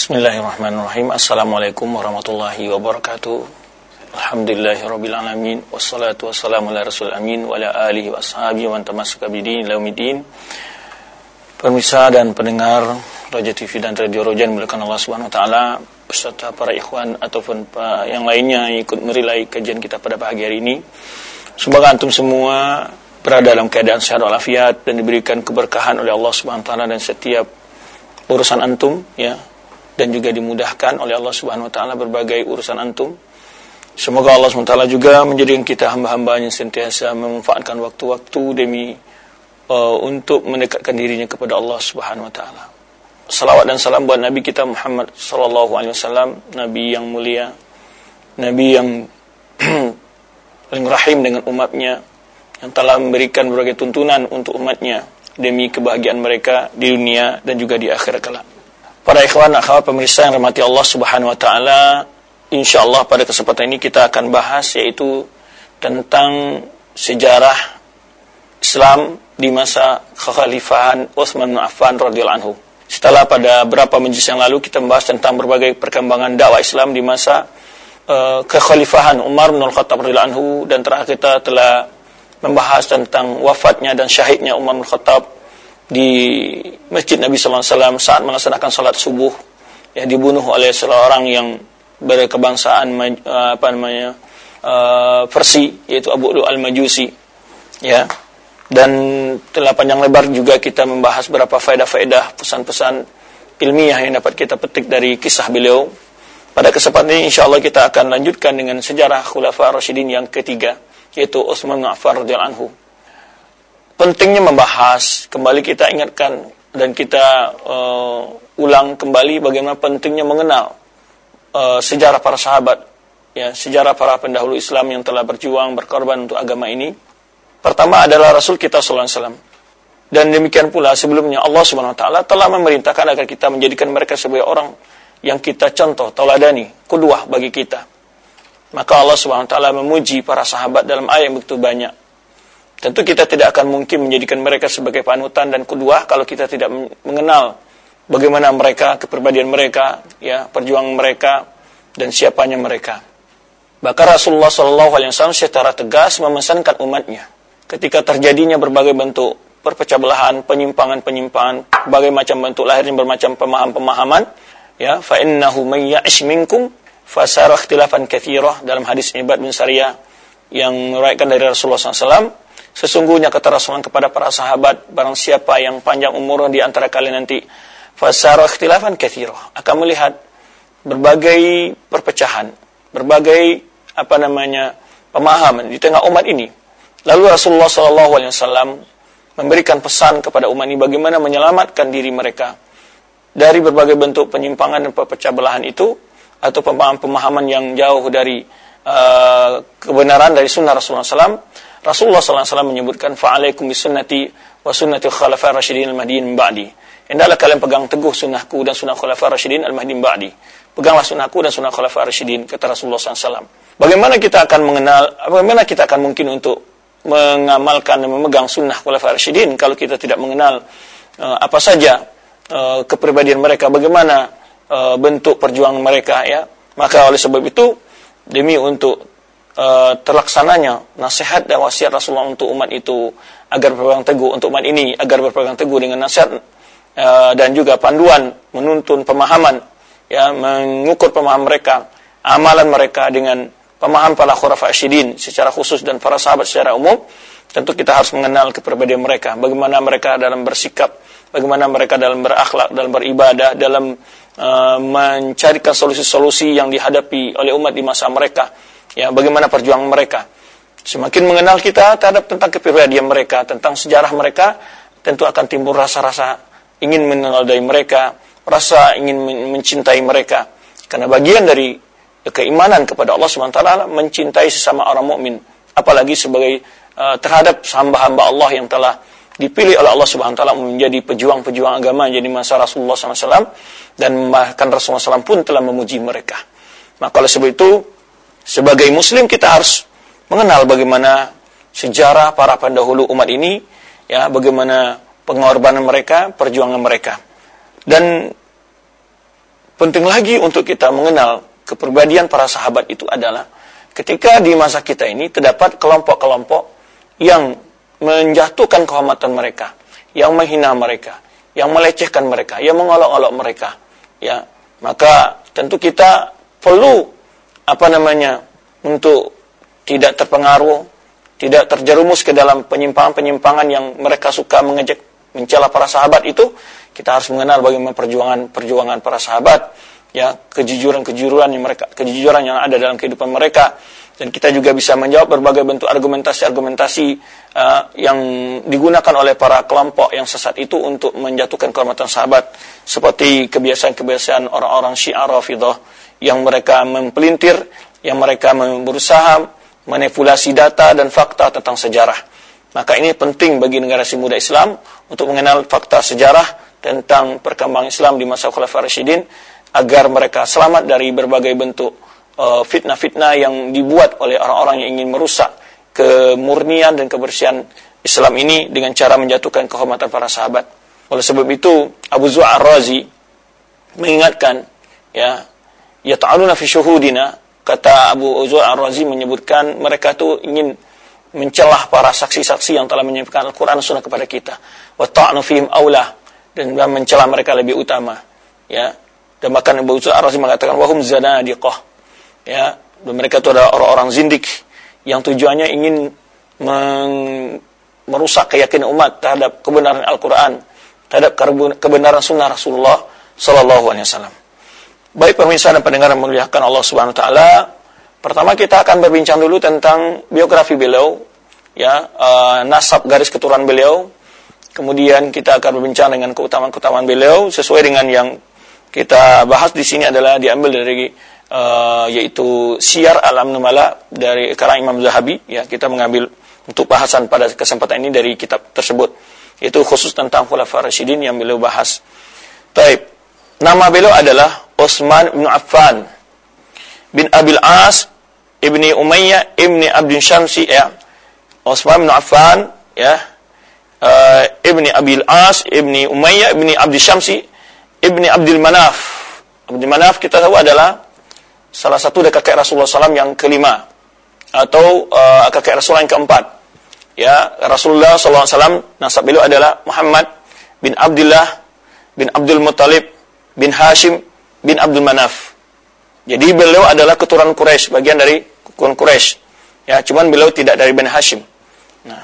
Bismillahirrahmanirrahim. Assalamualaikum warahmatullahi wabarakatuh. Alhamdulillahirabbil alamin wassalatu wassalamu ala rasul amin wa ala alihi wa ashabihi wa tamassaka bidin laumiddin. Pemirsa dan pendengar Roja TV dan Radio Roja yang dimuliakan Allah Subhanahu wa taala, beserta para ikhwan ataupun yang lainnya yang ikut merilai kajian kita pada pagi hari ini. Semoga antum semua berada dalam keadaan sehat walafiat dan diberikan keberkahan oleh Allah Subhanahu wa taala dan setiap urusan antum, ya, dan juga dimudahkan oleh Allah Subhanahu wa taala berbagai urusan antum. Semoga Allah Subhanahu wa taala juga menjadikan kita hamba-hambanya sentiasa memanfaatkan waktu-waktu demi untuk mendekatkan dirinya kepada Allah Subhanahu wa taala. Salawat dan salam buat Nabi kita Muhammad sallallahu alaihi wasallam, nabi yang mulia, nabi yang paling rahim dengan umatnya, yang telah memberikan berbagai tuntunan untuk umatnya demi kebahagiaan mereka di dunia dan juga di akhirat kelak. Para ikhwan akhwat pemirsa yang rahmati Allah Subhanahu wa taala, insyaallah pada kesempatan ini kita akan bahas yaitu tentang sejarah Islam di masa kekhalifahan Utsman bin Affan radhiyallahu anhu. Setelah pada beberapa majelis yang lalu kita membahas tentang berbagai perkembangan dakwah Islam di masa kekhalifahan Umar bin Khattab radhiyallahu anhu, dan terakhir kita telah membahas tentang wafatnya dan syahidnya Umar bin Khattab di Masjid Nabi sallallahu alaihi wasallam saat melaksanakan salat subuh, yang dibunuh oleh seorang yang berkebangsaan Persia, yaitu Abu Lu'lu'ah al-Majusi, ya. Dan telah panjang lebar juga kita membahas beberapa faedah-faedah, pesan-pesan ilmiah yang dapat kita petik dari kisah beliau. Pada kesempatan ini insyaallah kita akan lanjutkan dengan sejarah Khulafa Rasyidin yang ketiga, yaitu Utsman bin Affan radhiyallahu anhu. Pentingnya membahas, kembali kita ingatkan dan kita ulang kembali bagaimana pentingnya mengenal sejarah para sahabat, ya, sejarah para pendahulu Islam yang telah berjuang, berkorban untuk agama ini. Pertama adalah Rasul kita sallallahu alaihi wasallam. Dan demikian pula sebelumnya Allah Subhanahu wa taala telah memerintahkan agar kita menjadikan mereka sebagai orang yang kita contoh, tauladani, qudwah bagi kita. Maka Allah Subhanahu wa taala memuji para sahabat dalam ayat yang begitu banyak. Tentu kita tidak akan mungkin menjadikan mereka sebagai panutan dan qudwah kalau kita tidak mengenal bagaimana mereka, kepribadian mereka, ya, perjuangan mereka dan siapanya mereka. Bahkan Rasulullah sallallahu alaihi wasallam secara tegas memesankan umatnya ketika terjadinya berbagai bentuk perpecah belahan, penyimpangan-penyimpangan, berbagai macam bentuk lahirnya bermacam pemahaman-pemahaman, ya, fa innahu may ya'ish minkum fasara ikhtilafan katsira, dalam hadis Ibad bin Sariyah yang meriwayatkan dari Rasulullah sallallahu alaihi wasallam. Sesungguhnya kata Rasulullah kepada para sahabat, barang siapa yang panjang umur di antara kalian nanti fasara ikhtilafan katsira, akan melihat berbagai perpecahan, berbagai pemahaman di tengah umat ini. Lalu Rasulullah sallallahu alaihi wasallam memberikan pesan kepada umat ini bagaimana menyelamatkan diri mereka dari berbagai bentuk penyimpangan dan perpecah belahan itu, atau pemahaman yang jauh dari kebenaran dari sunnah Rasulullah SAW. Rasulullah SAW menyebutkan fa'alaikum bisunnati wa sunnati khulafa'ir rasyidin al-mahdiyyin min ba'di. Hendaklah kalian pegang teguh sunnahku dan sunnah khulafa'ir rasyidin al-mahdiyyin min ba'di. Peganglah sunnahku dan sunnah khulafa'ir rasyidin, kata Rasulullah SAW. Bagaimana kita akan mungkin untuk mengamalkan dan memegang sunnah khulafa'ir rasyidin kalau kita tidak mengenal apa saja kepribadian mereka, bagaimana bentuk perjuangan mereka, ya. Maka oleh sebab itu, demi untuk terlaksananya nasihat dan wasiat Rasulullah untuk umat itu agar berpegang teguh, untuk umat ini agar berpegang teguh dengan nasihat dan juga panduan menuntun pemahaman, ya, mengukur pemahaman mereka, amalan mereka dengan pemahaman para khulafa rasyidin secara khusus dan para sahabat secara umum. Tentu kita harus mengenal kepribadian mereka, bagaimana mereka dalam bersikap, bagaimana mereka dalam berakhlak, dalam beribadah, dalam mencarikan solusi-solusi yang dihadapi oleh umat di masa mereka, ya, bagaimana perjuangan mereka. Semakin mengenal kita terhadap tentang kepribadian mereka, tentang sejarah mereka, tentu akan timbul rasa-rasa ingin mengenal mereka, rasa ingin mencintai mereka. Karena bagian dari keimanan kepada Allah Subhanahu wa taala mencintai sesama orang mukmin, apalagi sebagai terhadap hamba-hamba Allah yang telah dipilih oleh Allah Subhanahu wa taala menjadi pejuang-pejuang agama jadi masa Rasulullah SAW, dan bahkan Rasulullah SAW pun telah memuji mereka. Maka oleh sebab itu, sebagai muslim kita harus mengenal bagaimana sejarah para pendahulu umat ini, ya, bagaimana pengorbanan mereka, perjuangan mereka. Dan penting lagi untuk kita mengenal kepribadian para sahabat itu adalah ketika di masa kita ini terdapat kelompok-kelompok yang menjatuhkan kehormatan mereka, yang menghina mereka, yang melecehkan mereka, yang mengolok-olok mereka, ya, maka tentu kita perlu untuk tidak terpengaruh, tidak terjerumus ke dalam penyimpangan-penyimpangan yang mereka suka mengejek, mencela para sahabat itu. Kita harus mengenal bagaimana perjuangan para sahabat, ya, kejujuran yang ada dalam kehidupan mereka, dan kita juga bisa menjawab berbagai bentuk argumentasi yang digunakan oleh para kelompok yang sesat itu untuk menjatuhkan kehormatan sahabat, seperti kebiasaan-kebiasaan orang-orang Syiah Rafidhah yang mereka mempelintir, yang mereka berusaha manipulasi data dan fakta tentang sejarah. Maka ini penting bagi generasi muda Islam untuk mengenal fakta sejarah tentang perkembangan Islam di masa Khulafaur Rasyidin, agar mereka selamat dari berbagai bentuk fitnah-fitnah yang dibuat oleh orang-orang yang ingin merusak kemurnian dan kebersihan Islam ini dengan cara menjatuhkan kehormatan para sahabat. Oleh sebab itu Abu Zur'ah Ar-Razi mengingatkan, ya, yata'aluna fi syuhudina, kata Abu Zur'ah Ar-Razi menyebutkan mereka itu ingin mencelah para saksi-saksi yang telah menyampaikan Al-Quran dan Sunnah kepada kita. Wa ta'nu fihim aula, dan mencela mereka lebih utama, ya. Dan bahkan Abu Zur'ah Ar-Razi mengatakan wahum zanadiqah, ya, dan mereka itu adalah orang-orang zindik yang tujuannya ingin merusak keyakinan umat terhadap kebenaran Al-Quran, terhadap kebenaran Sunnah Rasulullah Sallallahu Alaihi Wasallam. Baik pemirsa dan pendengar yang memuliakan Allah Subhanahu Wa Taala, pertama kita akan berbincang dulu tentang biografi beliau, ya, nasab garis keturunan beliau. Kemudian kita akan berbincang dengan keutamaan-keutamaan beliau sesuai dengan yang kita bahas di sini adalah diambil dari yaitu Syiar A'lam Nubala dari karangan Imam Zahabi, ya. Kita mengambil untuk bahasan pada kesempatan ini dari kitab tersebut, yaitu khusus tentang Khulafaur Rasyidin yang beliau bahas. Taib. Nama beliau adalah Utsman bin Affan bin Abil As ibni Umayyah ibni Abdul Syamsi, ya. Utsman bin Affan, ya, ibni Abil As ibni Umayyah ibni Abdul Syamsi ibni Abdul Manaf. Abdul Manaf kita tahu adalah salah satu dari kakek Rasulullah SAW yang kelima, atau kakek Rasulullah yang keempat, ya. Rasulullah SAW nasab beliau adalah Muhammad bin Abdullah bin Abdul Muttalib bin Hashim bin Abdul Manaf. Jadi beliau adalah keturunan Quraisy, bagian dari keturunan Quraisy, ya. Cuman beliau tidak dari Bani Hashim. Nah,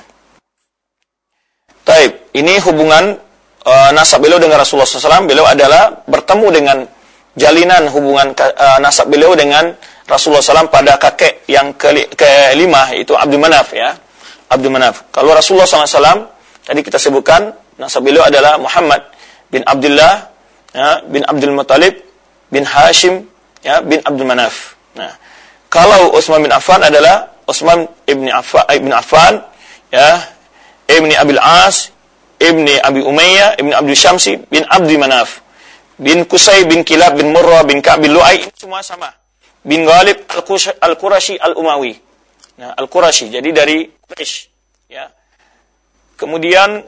taib. Ini hubungan nasab beliau dengan Rasulullah SAW. Beliau adalah bertemu dengan jalinan hubungan nasab beliau dengan Rasulullah SAW pada kakek yang kelima, yaitu Abdul Manaf, ya. Abdul Manaf. Kalau Rasulullah SAW tadi kita sebutkan nasab beliau adalah Muhammad bin Abdullah, ya, bin Abdul Muttalib bin Hashim, ya, bin Abdul Manaf. Nah, kalau Utsman bin Affan adalah Utsman ibn Affan, ya, ibni Abil As, ibni Abi Umayyah, ibni Abdul Syamsi bin Abdul Manaf, bin Qusay bin Kilab bin Murrah bin Ka'b bin Lu'ay, semua sama. Bin Ghalib Al-Qurashi Al-Umawi. Nah, Al-Qurashi, jadi dari Quraisy, ya. Kemudian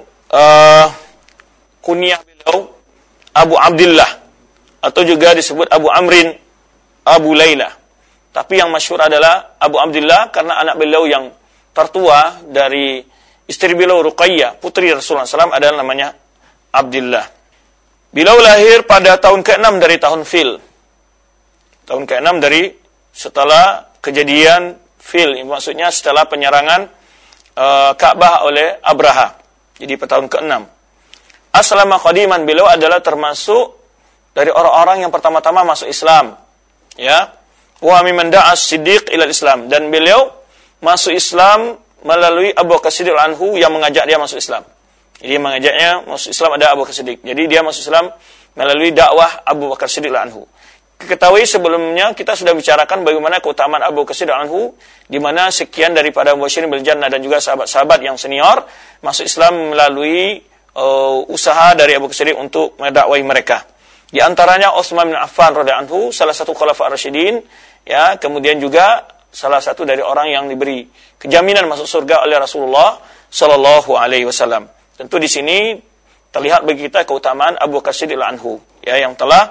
kunyah beliau Abu Abdullah, atau juga disebut Abu Amrin, Abu Laila. Tapi yang masyhur adalah Abu Abdullah karena anak beliau yang tertua dari istri beliau Ruqayyah, putri Rasulullah SAW, adalah namanya Abdullah. Beliau lahir pada tahun ke-6 dari tahun Fil. Tahun ke-6 dari setelah kejadian Fil, maksudnya setelah penyerangan Ka'bah oleh Abraha. Jadi pada tahun ke-6. Aslama qadiman, beliau adalah termasuk dari orang-orang yang pertama-tama masuk Islam, ya. Wa mimman da'a as-Siddiq ila Islam, dan beliau masuk Islam melalui Abu Bakar Siddiq anhu yang mengajak dia masuk Islam. Jadi mengajaknya masuk Islam ada Abu Bakar Siddiq. Jadi dia masuk Islam melalui dakwah Abu Bakar Siddiq anhu. Ketahui sebelumnya kita sudah bicarakan bagaimana keutamaan Abu Bakar Siddiq anhu, di mana sekian daripada mubasyirin bil jannah dan juga sahabat-sahabat yang senior masuk Islam melalui usaha dari Abu Bakar Siddiq untuk mendakwahi mereka. Di antaranya Utsman bin Affan radhiyallahu anhu, salah satu Khulafaur Rasyidin, ya. Kemudian juga salah satu dari orang yang diberi kejaminan masuk surga oleh Rasulullah sallallahu alaihi wasallam. Tentu di sini terlihat bagi kita keutamaan Abu Bakar Siddiq anhu, ya, yang telah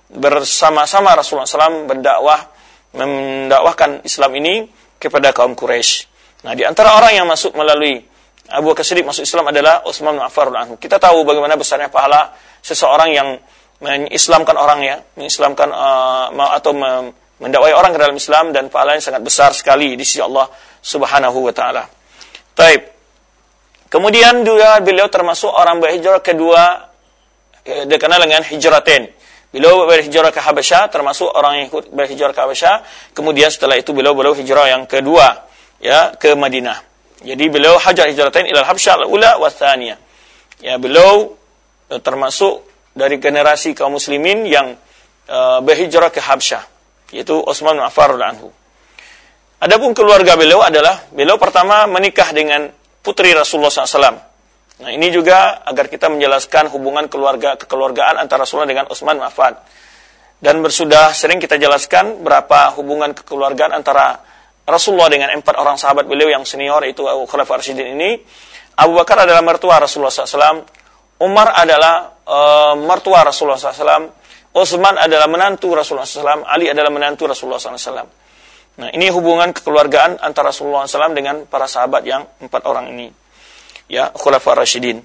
bersama-sama Rasulullah SAW mendakwahkan Islam ini kepada kaum Quraisy. Nah, di antara orang yang masuk melalui Abu Bakar Siddiq masuk Islam adalah Utsman bin Affan radhiyallahu anhu. Kita tahu bagaimana besarnya pahala seseorang yang mengislamkan orang, ya, mengislamkan atau mendakwai orang ke dalam Islam, dan pahalanya sangat besar sekali di sisi Allah Subhanahu wa taala. Taib. Kemudian juga beliau termasuk orang berhijrah kedua, dikenal dengan hijratain. Beliau berhijrah ke Habasyah, termasuk orang yang ikut berhijrah ke Habasyah. Kemudian setelah itu beliau hijrah yang kedua, ya, ke Madinah. Jadi beliau hijratain ilal Habsyah al-ula wa tsaniyah. Ya, beliau termasuk dari generasi kaum muslimin yang berhijrah ke Habsyah, yaitu Utsman bin Affan radhiyallahu anhu. Adapun keluarga beliau adalah beliau pertama menikah dengan putri Rasulullah SAW. Nah, ini juga agar kita menjelaskan hubungan kekeluargaan antara Rasulullah dengan Utsman bin Affan. Dan sudah sering kita jelaskan berapa hubungan kekeluargaan antara Rasulullah dengan 4 orang sahabat beliau yang senior, yaitu Khulafaur Rasyidin ini. Abu Bakar adalah mertua Rasulullah SAW, Umar adalah mertua Rasulullah SAW, Utsman adalah menantu Rasulullah SAW, Ali adalah menantu Rasulullah SAW. Nah, ini hubungan kekeluargaan antara Rasulullah SAW dengan para sahabat yang 4 orang ini, ya, Khulafaur Rasyidin.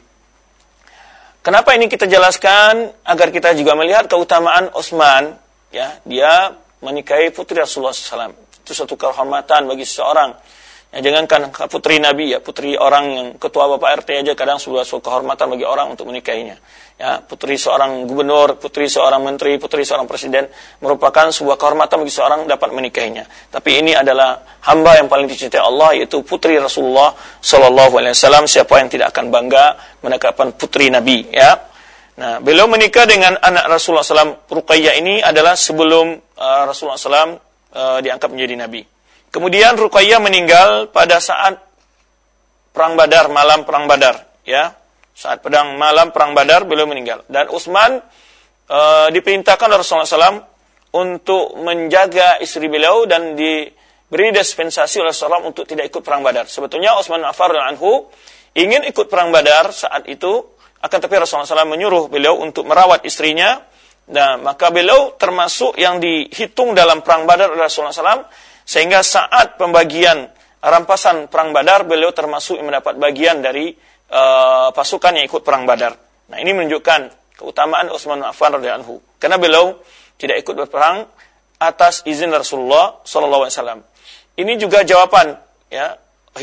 Kenapa ini kita jelaskan? Agar kita juga melihat keutamaan Utsman, ya, dia menikahi putri Rasulullah SAW. Itu suatu kehormatan bagi seseorang. Ya, jangankan putri Nabi, ya, putri orang yang ketua Bapak RT aja kadang sudah suatu kehormatan bagi orang untuk menikahinya. Ya, putri seorang gubernur, putri seorang menteri, putri seorang presiden merupakan sebuah kehormatan bagi seorang dapat menikahinya. Tapi ini adalah hamba yang paling dicintai Allah, yaitu putri Rasulullah sallallahu alaihi wasallam. Siapa yang tidak akan bangga menikahi putri Nabi, ya. Nah, beliau menikah dengan anak Rasulullah SAW. Ruqayyah ini adalah sebelum Rasulullah SAW diangkat menjadi nabi. Kemudian Ruqayyah meninggal pada saat perang Badar, malam perang Badar, ya. Saat pedang malam perang Badar beliau meninggal. Dan Utsman diperintahkan oleh Rasulullah SAW untuk menjaga istri beliau dan diberi dispensasi oleh Rasulullah untuk tidak ikut perang Badar. Sebetulnya Utsman bin Affan radhiyallahu anhu ingin ikut perang Badar saat itu, akan tapi Rasulullah SAW menyuruh beliau untuk merawat istrinya. Nah, maka beliau termasuk yang dihitung dalam perang Badar oleh Rasulullah SAW, sehingga saat pembagian rampasan perang Badar, beliau termasuk yang mendapat bagian dari pasukan yang ikut perang Badar. Nah, ini menunjukkan keutamaan Utsman bin Affan radhiyallahu anhu, karena beliau tidak ikut berperang atas izin Rasulullah SAW. Ini juga jawaban, ya,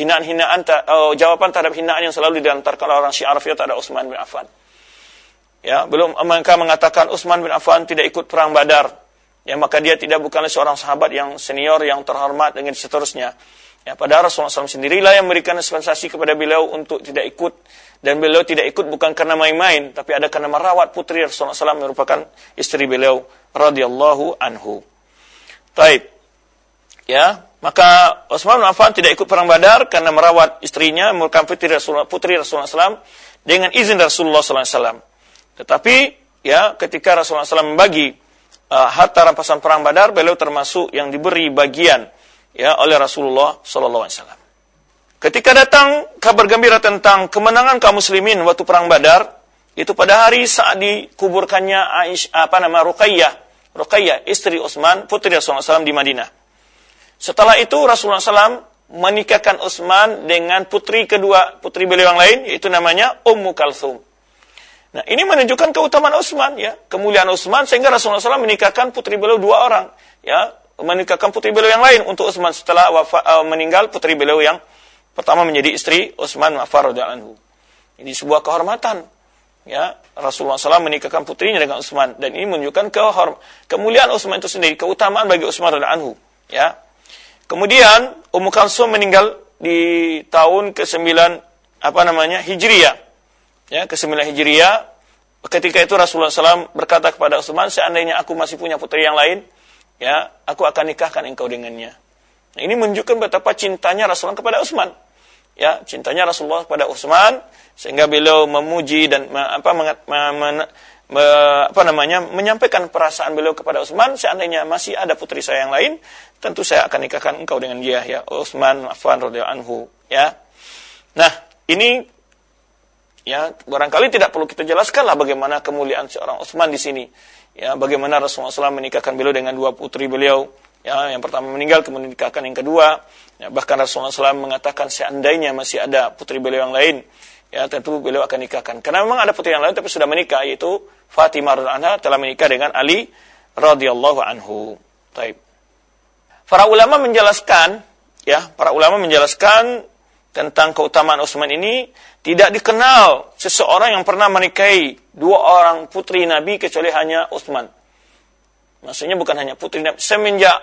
jawaban terhadap hinaan yang selalu dilontarkan oleh orang Syiah Rafidhah terhadap Utsman bin Affan. Ya, belum mereka mengatakan Utsman bin Affan tidak ikut perang Badar, ya, maka dia bukanlah seorang sahabat yang senior, yang terhormat, dengan seterusnya. Ya, padahal Rasulullah SAW sendirilah yang memberikan dispensasi kepada beliau untuk tidak ikut, dan beliau tidak ikut bukan karena main-main, tapi ada karena merawat putri Rasulullah SAW merupakan istri beliau radhiyallahu anhu. Taib. Ya, maka Utsman bin Affan tidak ikut perang Badar karena merawat istrinya merupakan putri Rasulullah SAW dengan izin Rasulullah SAW. Tetapi, ya, ketika Rasulullah SAW membagi harta rampasan perang Badar, beliau termasuk yang diberi bagian, ya, oleh Rasulullah SAW. Ketika datang kabar gembira tentang kemenangan kaum muslimin waktu perang Badar, itu pada hari saat dikuburkannya Ruqayyah, istri Utsman, putri Rasulullah SAW di Madinah. Setelah itu Rasulullah SAW menikahkan Utsman dengan putri beliau yang lain, yaitu namanya Ummu Kalthum. Nah, ini menunjukkan keutamaan Utsman, ya, kemuliaan Utsman, sehingga Rasulullah SAW menikahkan putri beliau 2 orang, ya, menikahkan putri beliau yang lain untuk Utsman setelah meninggal putri beliau yang pertama menjadi istri Utsman bin Affan radhiyallahu anhu. Ini sebuah kehormatan, ya, Rasulullah SAW menikahkan putrinya dengan Utsman, dan ini menunjukkan kemuliaan Utsman itu sendiri, keutamaan bagi Utsman radhiyallahu anhu, ya. Kemudian Ummu Kalsum meninggal di tahun ke-9 Hijriyah. Ya, ke-9 Hijriyah. Ketika itu Rasulullah SAW berkata kepada Utsman, seandainya aku masih punya putri yang lain, ya, aku akan nikahkan engkau dengannya. Nah, ini menunjukkan betapa cintanya Rasulullah kepada Utsman. Ya, cintanya Rasulullah kepada Utsman, sehingga beliau memuji dan menyampaikan perasaan beliau kepada Utsman, seandainya masih ada putri saya yang lain, tentu saya akan nikahkan engkau dengan dia, ya, Utsman Affan radhiyallahu anhu, ya. Nah, ini Ya, barangkali tidak perlu kita jelaskanlah bagaimana kemuliaan seorang Utsman di sini. Ya, bagaimana Rasulullah SAW menikahkan beliau dengan dua putri beliau. Ya, yang pertama meninggal, kemudian menikahkan yang kedua. Ya, bahkan Rasulullah SAW mengatakan seandainya masih ada putri beliau yang lain, ya tentu beliau akan nikahkan. Karena memang ada putri yang lain tapi sudah menikah, yaitu Fatimah radhiyallahu anha telah menikah dengan Ali radhiyallahu anhu. Taib. Para ulama menjelaskan tentang keutamaan Utsman ini, tidak dikenal seseorang yang pernah menikahi dua orang putri Nabi kecuali hanya Utsman. Maksudnya bukan hanya putri Nabi, semenjak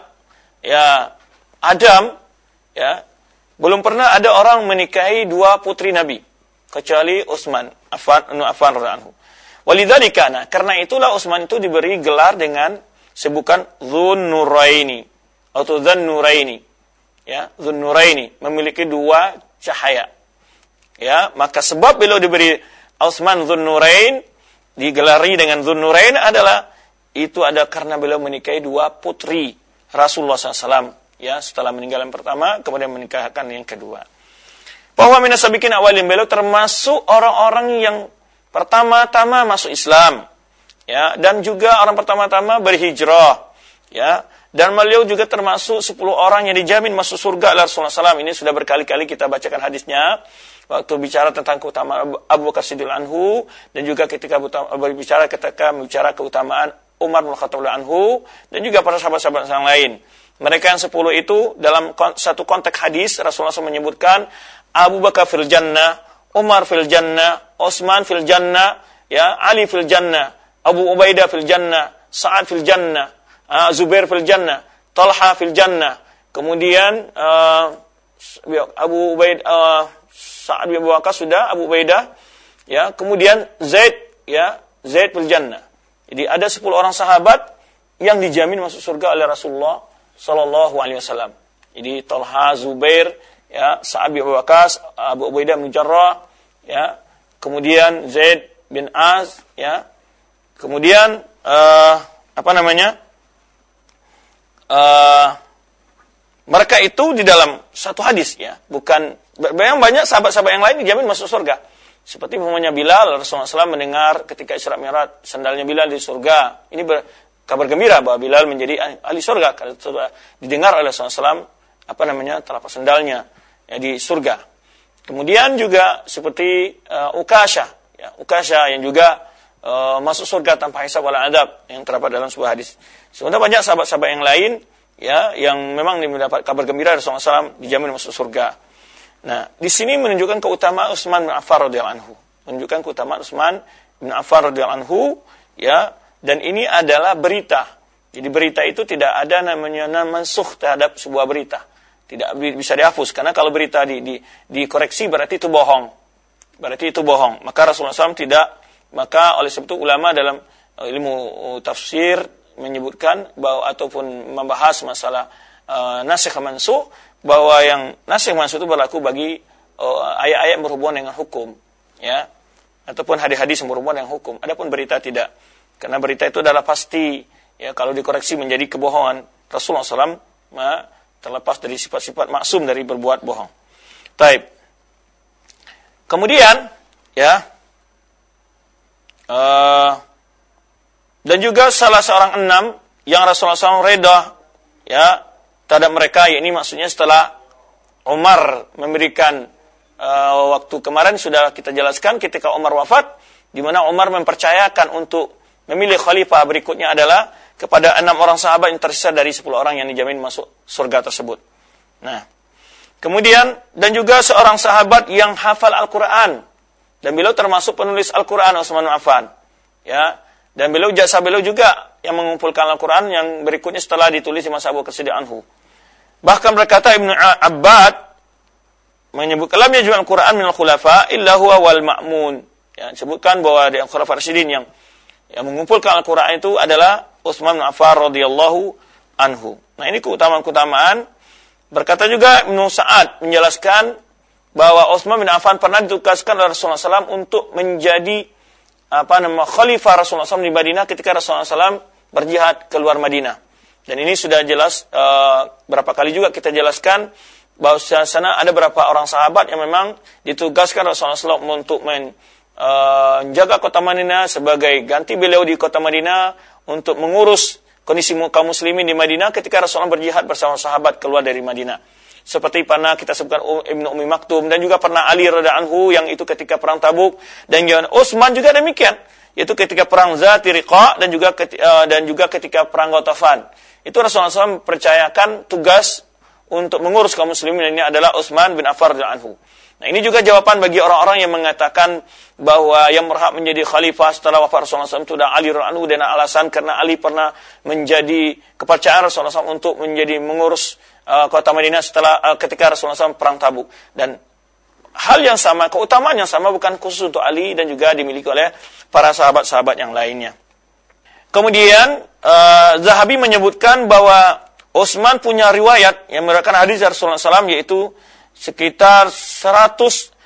Adam, belum pernah ada orang menikahi dua putri Nabi kecuali Utsman Affan radhiyallahu anhu. Walidzalika, karena itulah Utsman itu diberi gelar dengan sebutan Dzunnuraini atau Dzannuraini. Ya, Dzunnuraini, memiliki dua cahaya. Ya, maka sebab beliau diberi Utsman Dzunnurain, digelari dengan Dzunnurain adalah karena beliau menikahi dua putri Rasulullah SAW. Ya, setelah meninggal yang pertama, kemudian menikahkan yang kedua. Bahwa minas sabiqin awalin, beliau termasuk orang-orang yang pertama-tama masuk Islam. Ya, dan juga orang pertama-tama berhijrah. Ya, dan beliau juga termasuk 10 orang yang dijamin masuk surga oleh Rasulullah SAW. Ini sudah berkali-kali kita bacakan hadisnya. Waktu bicara tentang keutamaan Abu Bakar Siddiq anhu, dan juga ketika berbicara keutamaan Umar bin Khattab anhu, dan juga para sahabat-sahabat yang lain. Mereka yang 10 itu dalam satu konteks hadis Rasulullah SAW menyebutkan Abu Bakar fil jannah, Umar fil jannah, Utsman fil jannah, ya, Ali fil jannah, Abu Ubaidah fil jannah, Sa'ad fil jannah, Zubair fil jannah, Talha fil jannah. Kemudian Abu Ubaidah, Sa'ad bin Abu Waqqas sudah, Abu Ubaidah, ya, kemudian Zaid fil jannah. Jadi ada 10 orang sahabat yang dijamin masuk surga oleh Rasulullah sallallahu alaihi wasallam. Jadi Talha, Zubair, ya, Sa'ad bin Abu Waqqas, Abu Ubaidah bin Jarrah, ya, kemudian Zaid bin Az, ya. Kemudian mereka itu di dalam satu hadis, ya, bukan banyak sahabat-sahabat yang lain dijamin masuk surga. Seperti umpamanya Bilal, Rasulullah SAW mendengar ketika Isra Mi'raj sandalnya Bilal di surga. Ini kabar gembira bahwa Bilal menjadi ahli surga karena sudah didengar oleh Rasulullah SAW telapak sandalnya, ya, di surga. Kemudian juga seperti Ukasha yang juga masuk surga tanpa hisab wala adab, yang terdapat dalam sebuah hadis. Sementara banyak sahabat-sahabat yang lain, ya, yang memang mendapat kabar gembira Rasulullah SAW dijamin masuk surga. Nah, di sini menunjukkan keutamaan Utsman bin Affan radhiyallahu anhu. Menunjukkan keutamaan Utsman bin Affan radhiyallahu anhu, ya, dan ini adalah berita. Jadi berita itu tidak ada namanya mansuh terhadap sebuah berita. Tidak bisa dihapus, karena kalau berita dikoreksi berarti itu bohong. Berarti itu bohong. Maka Rasulullah SAW maka oleh sebab itu ulama dalam ilmu tafsir menyebutkan bahwa ataupun membahas masalah nasikh mansuh, bahwa yang nasikh mansuh itu berlaku bagi ayat-ayat berhubungan dengan hukum, ya, ataupun hadis-hadis yang berhubungan dengan hukum. Adapun berita tidak, karena berita itu adalah pasti, ya, kalau dikoreksi menjadi kebohongan. Rasulullah SAW terlepas dari sifat-sifat maksum dari berbuat bohong. Taib. Kemudian, ya, dan juga salah seorang 6 yang Rasulullah SAW reda, ya, terhadap mereka, ini maksudnya setelah Umar memberikan waktu kemarin sudah kita jelaskan ketika Umar wafat, di mana Umar mempercayakan untuk memilih khalifah berikutnya adalah kepada 6 orang sahabat yang tersisa dari 10 orang yang dijamin masuk surga tersebut. Nah, kemudian dan juga seorang sahabat yang hafal Al-Quran, dan beliau termasuk penulis Al-Quran, Utsman bin Affan, ya. Dan jasa beliau juga yang mengumpulkan Al-Quran yang berikutnya setelah ditulis di masa Abu Bakar Siddiq anhu. Bahkan berkata Ibnu Abbad menyebut lam yajma' Al-Quran min al-khulafa illa huwa wal ma'mun. Ya, sebutkan bahwa yang khulafa rasyidin yang mengumpulkan Al-Quran itu adalah Utsman bin Affan radhiyallahu anhu. Nah, ini keutamaan-keutamaan. Berkata juga Ibnu Sa'ad menjelaskan bahwa Utsman bin Affan pernah ditugaskan oleh Rasulullah SAW untuk menjadi khalifah Rasulullah SAW di Madinah ketika Rasulullah SAW berjihad keluar Madinah. Dan ini sudah jelas berapa kali juga kita jelaskan bahwa di sana ada beberapa orang sahabat yang memang ditugaskan Rasulullah SAW untuk menjaga kota Madinah sebagai ganti beliau di kota Madinah untuk mengurus kondisi kaum muslimin di Madinah ketika Rasulullah berjihad bersama sahabat keluar dari Madinah. Seperti pernah kita sebutkan Ibnu Ummi Maktum, dan juga pernah Ali radhiyallahu anhu yang itu ketika perang Tabuk, dan Utsman juga demikian, yaitu ketika perang Zati Riqa dan juga ketika perang Ghatafan. Itu Rasulullah SAW percayakan tugas untuk mengurus kaum muslimin, ini adalah Utsman bin Affan radhiyallahu anhu. Nah, ini juga jawaban bagi orang-orang yang mengatakan bahwa yang berhak menjadi khalifah setelah wafat Rasulullah SAW itu adalah Ali radhiyallahu anhu, dengan alasan karena Ali pernah menjadi kepercayaan Rasulullah SAW untuk menjadi mengurus kota Madinah setelah ketika Rasulullah SAW perang Tabuk. Dan hal yang sama, keutamaan yang sama bukan khusus untuk Ali, dan juga dimiliki oleh para sahabat-sahabat yang lainnya. Kemudian Zahabi menyebutkan bahwa Utsman punya riwayat yang meriwayatkan hadis dari Rasulullah SAW, yaitu sekitar 146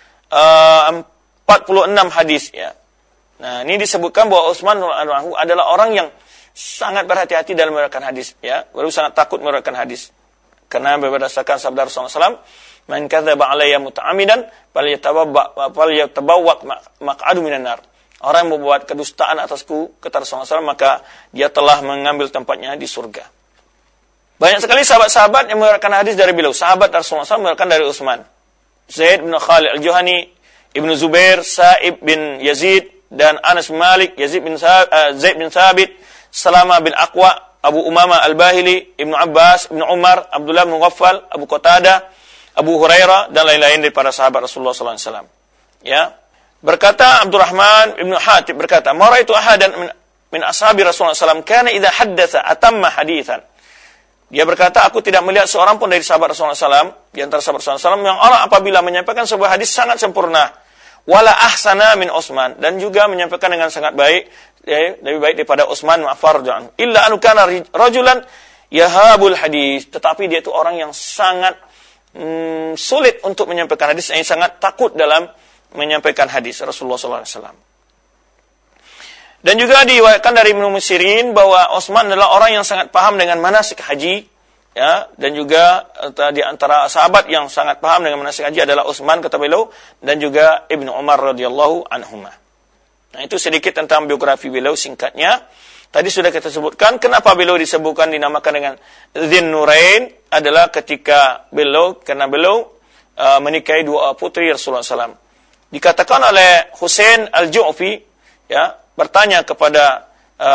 hadis ya. Nah, ini disebutkan bahwa Utsman adalah orang yang sangat berhati-hati dalam meriwayatkan hadis ya, baru sangat takut meriwayatkan hadis. Karena berdasarkan sabda Rasulullah SAW, "Man kadzaba 'alayya muta'ammidan falyatabawwa maq'adahu minan nar." Orang yang membuat kedustaan atasku, kata Rasulullah SAW, maka dia telah mengambil tempatnya di surga. Banyak sekali sahabat-sahabat yang meriwayatkan hadis dari beliau. Sahabat Rasulullah SAW meriwayatkan dari Utsman. Zaid bin Khalid al-Juhani, Ibnu Zubair, Sa'ib bin Yazid, dan Anas bin Malik, Zaid bin Thabit, Salama bin Aqwa, Abu Umama al-Bahili, Ibnu Abbas, Ibnu Umar, Abdullah bin Mughaffal, Abu Qatadah, Abu Hurairah, dan lain-lain dari para sahabat Rasulullah SAW. Ya. Berkata Abdurrahman Ibnu Hatib berkata, "Ma ra'aitu ahadan min ashabi Rasulullah SAW kana idza haddatsa atamma haditsan." Dia berkata, aku tidak melihat seorang pun dari sahabat Rasulullah SAW, di antara sahabat Rasulullah SAW, yang orang apabila menyampaikan sebuah hadis sangat sempurna, wala ahsana min Utsman, dan juga menyampaikan dengan sangat baik, lebih baik daripada Utsman ma'far jangan. Illa anu kana rajulan yahabul hadis, tetapi dia itu orang yang sangat sulit untuk menyampaikan hadis, yang sangat takut dalam menyampaikan hadis Rasulullah SAW. Dan juga diriwayatkan dari Ibnu Musirin bahwa Utsman adalah orang yang sangat paham dengan manasik haji, ya, dan juga di antara sahabat yang sangat paham dengan manasik haji adalah Utsman, kata beliau, dan juga Ibnu Umar radhiyallahu anhuma. Nah, itu sedikit tentang biografi beliau singkatnya. Tadi sudah kita sebutkan kenapa beliau disebutkan dinamakan dengan Dzin Nurain adalah karena beliau menikahi dua putri Rasulullah SAW. Dikatakan oleh Husain al-Ju'fi, ya, bertanya kepada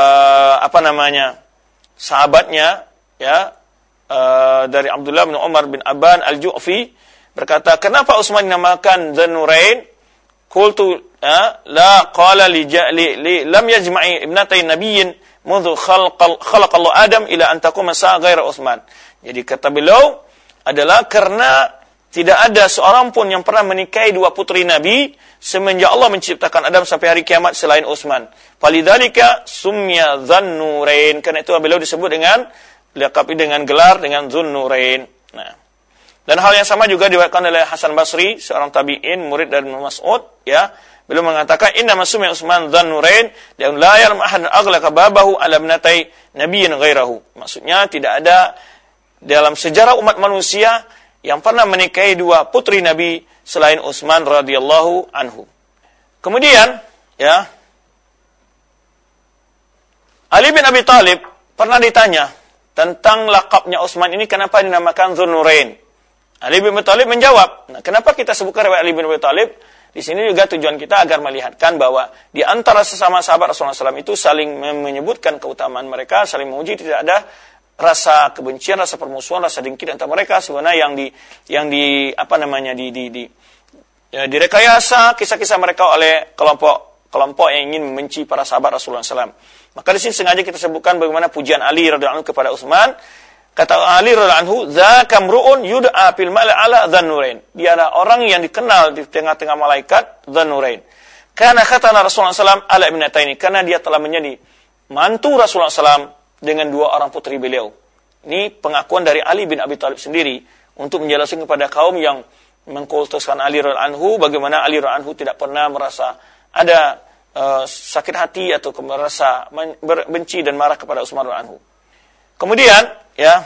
sahabatnya, ya, dari Abdullah bin Umar bin Abban al-Ju'fi, berkata, kenapa Utsman dinamakan Dzun Nurain? Qultu la qala li lam yajma'i ibnatai nabiyyin منذ خلق الله Adam ila an taquma sa'a ghaira Utsman. Jadi kata beliau adalah karena tidak ada seorang pun yang pernah menikahi dua putri Nabi semenjak Allah menciptakan Adam sampai hari kiamat selain Utsman. Falidzalika sumya Dzun Nurain. Karena itu beliau disebut dengan dilakabi dengan gelar dengan Dzun Nurain. Nah, dan hal yang sama juga diriwayatkan oleh Hasan Basri, seorang tabi'in, murid dari Mas'ud, ya. Beliau mengatakan inna masumi Utsman Dzun Nurain dan la ya'lam ahadun aghlaqa babahu ala ibnatai nabiyyin ghairahu. Maksudnya tidak ada dalam sejarah umat manusia yang pernah menikahi dua putri Nabi selain Utsman radhiyallahu anhu. Kemudian, ya, Ali bin Abi Thalib pernah ditanya tentang lakabnya Utsman ini kenapa dinamakan Dzun Nurain. Ali bin Abi Thalib menjawab, nah, kenapa kita sebutkan riwayat Ali bin Abi Thalib? Di sini juga tujuan kita agar melihatkan bahwa di antara sesama sahabat Rasulullah SAW itu saling menyebutkan keutamaan mereka, saling memuji, tidak ada rasa kebencian, rasa permusuhan, rasa dengki antara mereka. Sebenarnya yang direkayasa kisah-kisah mereka oleh kelompok yang ingin membenci para sahabat Rasulullah SAW. Maka di sini sengaja kita sebutkan bagaimana pujian Ali radhiyallahu anhu kepada Utsman. Kata Ali radhiyallahu anhu, "Dzaka mru'un yud'a fil mala'ala Dzun Nurain." Dia adalah orang yang dikenal di tengah-tengah malaikat Dzun Nurain. Karena khatana Rasulullah SAW ala ibnataini, karena dia telah menjadi mantu Rasulullah SAW dengan dua orang putri beliau. Ini pengakuan dari Ali bin Abi Thalib sendiri untuk menjelaskan kepada kaum yang mengkultuskan Ali radhiyallahu anhu bagaimana Ali radhiyallahu anhu tidak pernah merasa ada sakit hati atau merasa benci dan marah kepada Utsman radhiyallahu anhu. Kemudian, ya,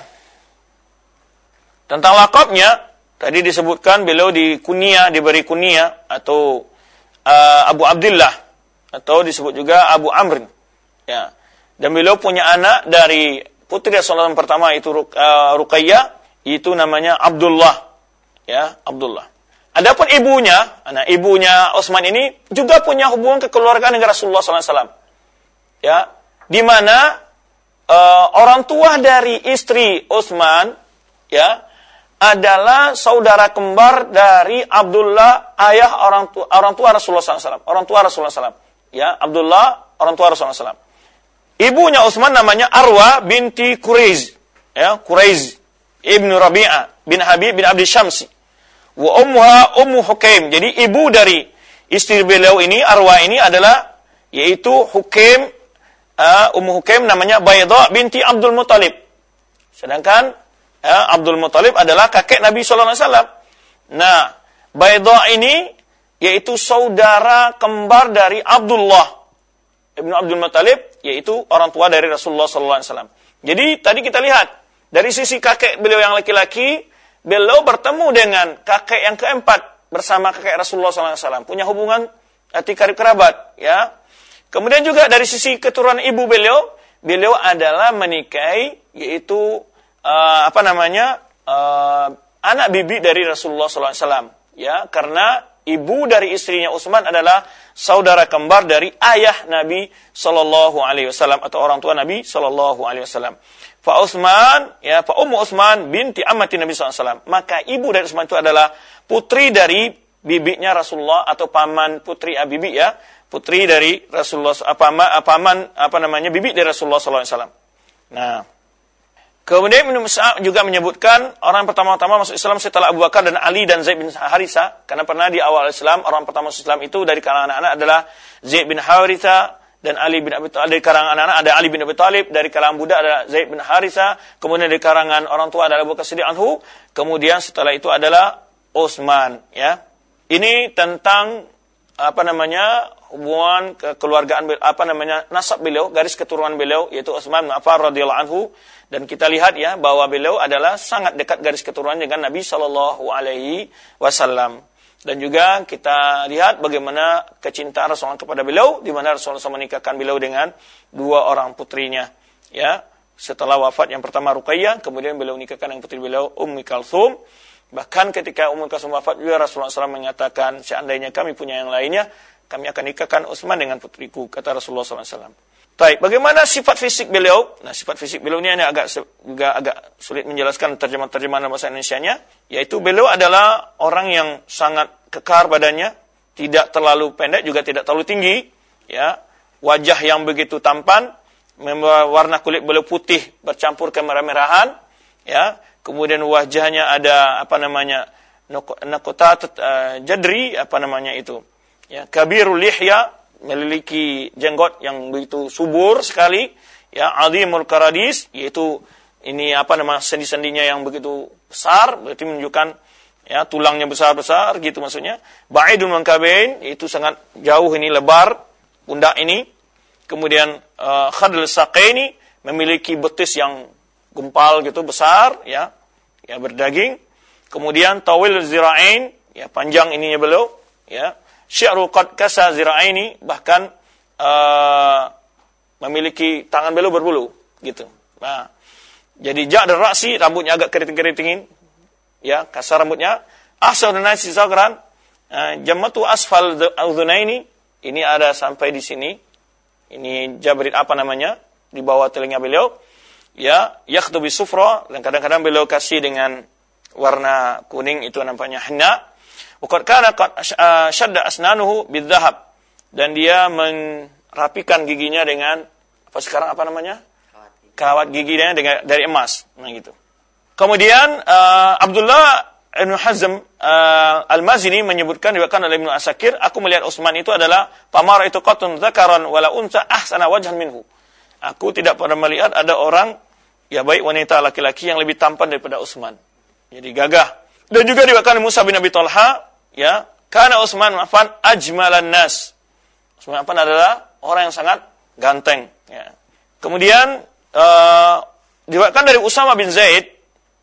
tentang lakabnya tadi disebutkan beliau diberi kunia atau Abu Abdullah atau disebut juga Abu Amr. Ya. Dan beliau punya anak dari putri Rasulullah yang pertama itu Ruqayyah, itu namanya Abdullah. Ya, Abdullah. Adapun ibunya, anak ibunya Utsman ini juga punya hubungan kekeluargaan dengan Rasulullah SAW. Ya, di mana orang tua dari istri Utsman, ya, adalah saudara kembar dari Abdullah, ayah orang tua Rasulullah SAW. Orang tua Rasulullah SAW. Ya, Abdullah, orang tua Rasulullah SAW. Ibunya Utsman namanya Arwa binti Quraiz. Ya, Quraiz ibnu Rabi'ah bin Habib bin Abdi Syamsi. Wa ummuha Ummu Hukaim. Jadi ibu dari istri beliau ini, Arwa ini adalah yaitu Hukaim, Ummu Hukaim namanya Bayda binti Abdul Muttalib. Sedangkan Abdul Muttalib adalah kakek Nabi sallallahu alaihi wasallam. Nah, Bayda ini yaitu saudara kembar dari Abdullah Ibnu Abdul Muttalib, yaitu orang tua dari Rasulullah sallallahu alaihi wasallam. Jadi tadi kita lihat dari sisi kakek beliau yang laki-laki, beliau bertemu dengan kakek yang keempat bersama kakek Rasulullah sallallahu alaihi wasallam, punya hubungan hati karib kerabat, ya. Kemudian juga dari sisi keturunan ibu beliau adalah menikahi yaitu anak bibi dari Rasulullah sallallahu alaihi wasallam, ya, karena ibu dari istrinya Utsman adalah saudara kembar dari ayah Nabi sallallahu alaihi wasallam atau orang tua Nabi sallallahu alaihi wasallam. Fa Ummu Utsman binti ammati Nabi sallallahu alaihi wasallam. Maka ibu dari Utsman itu adalah putri dari bibinya Rasulullah atau paman putri bibi, ya, putri dari Rasulullah, bibi dari Rasulullah sallallahu alaihi wasallam. Nah, kemudian Ibnu Mus'ab juga menyebutkan orang pertama-tama masuk Islam setelah Abu Bakar dan Ali dan Zaid bin Haritha, karena pernah di awal Islam orang pertama masuk Islam itu dari kalangan anak-anak adalah Zaid bin Haritha dan Ali bin Abi Thalib. Dari kalangan anak-anak ada Ali bin Abi Thalib, dari kalangan budak ada Zaid bin Haritha, kemudian dari kalangan orang tua adalah Abu Bakar Siddiq anhu, kemudian setelah itu adalah Utsman, ya. Ini tentang hubungan kekeluargaan nasab beliau, garis keturunan beliau yaitu Utsman bin Affan radhiyallahu anhu. Dan kita lihat, ya, bahwa beliau adalah sangat dekat garis keturunan dengan Nabi sallallahu alaihi wasallam. Dan juga kita lihat bagaimana kecintaan Rasulullah kepada beliau, di mana Rasulullah SAW menikahkan beliau dengan dua orang putrinya, ya. Setelah wafat yang pertama Ruqayyah, kemudian beliau nikahkan yang putri beliau Ummi Kalsum. Bahkan ketika Ummu Kalsum wafat juga Rasulullah SAW mengatakan, seandainya kami punya yang lainnya, kami akan nikahkan Utsman dengan putriku, kata Rasulullah SAW. Baik, bagaimana sifat fisik beliau? Nah, sifat fisik beliau ini agak sulit menjelaskan terjemahan bahasa Indonesianya, yaitu beliau adalah orang yang sangat kekar badannya, tidak terlalu pendek juga tidak terlalu tinggi, ya. Wajah yang begitu tampan, warna kulit beliau putih bercampur kemerah-merahan, ya. Kemudian wajahnya ada nakotat jadri ya, kabirul lihya, memiliki jenggot yang begitu subur sekali, ya, azimul karadis, yaitu ini sendi-sendinya yang begitu besar, berarti menunjukkan, ya, tulangnya besar-besar gitu maksudnya. Ba'idun mankabain, yaitu sangat jauh ini lebar pundak ini. Kemudian khadl saqaini, memiliki betis yang gumpal gitu besar, ya berdaging. Kemudian tawil zira'ain, ya, panjang ininya beliau, ya. Syi'ru qad kasa zira'aini, bahkan memiliki tangan beliau berbulu gitu. Nah, jadi ja'd ar-ra'si, rambutnya agak keriting-keritingin, ya, kasar rambutnya. Ahsanun nasi sagran, jammatu asfal udhunaini, ini ada sampai di sini. Ini jabrit di bawah telinga beliau. Ya, yakhdu bisufra, dan kadang-kadang beliau kasih dengan warna kuning, itu namanya henna. Waqad kana qad shadda asnanuhu bidzahab, dan dia merapikan giginya dengan kawat giginya dari emas, nah gitu. Kemudian Abdullah Ibn Hazm Al-Mazini menyebutkan, diriwayatkan oleh Ibnu Asakir, aku melihat Utsman itu adalah pamara itu qatun dzakaran wala unsa ahsana wajhan minhu. Aku tidak pernah melihat ada orang, ya, baik wanita laki-laki yang lebih tampan daripada Utsman. Jadi gagah. Dan juga diriwayatkan Musa bin Abi Talha, ya, karena Utsman Affan ajmalan nas. Utsman Affan adalah orang yang sangat ganteng, ya. Kemudian diriwayatkan dari Usama bin Zaid,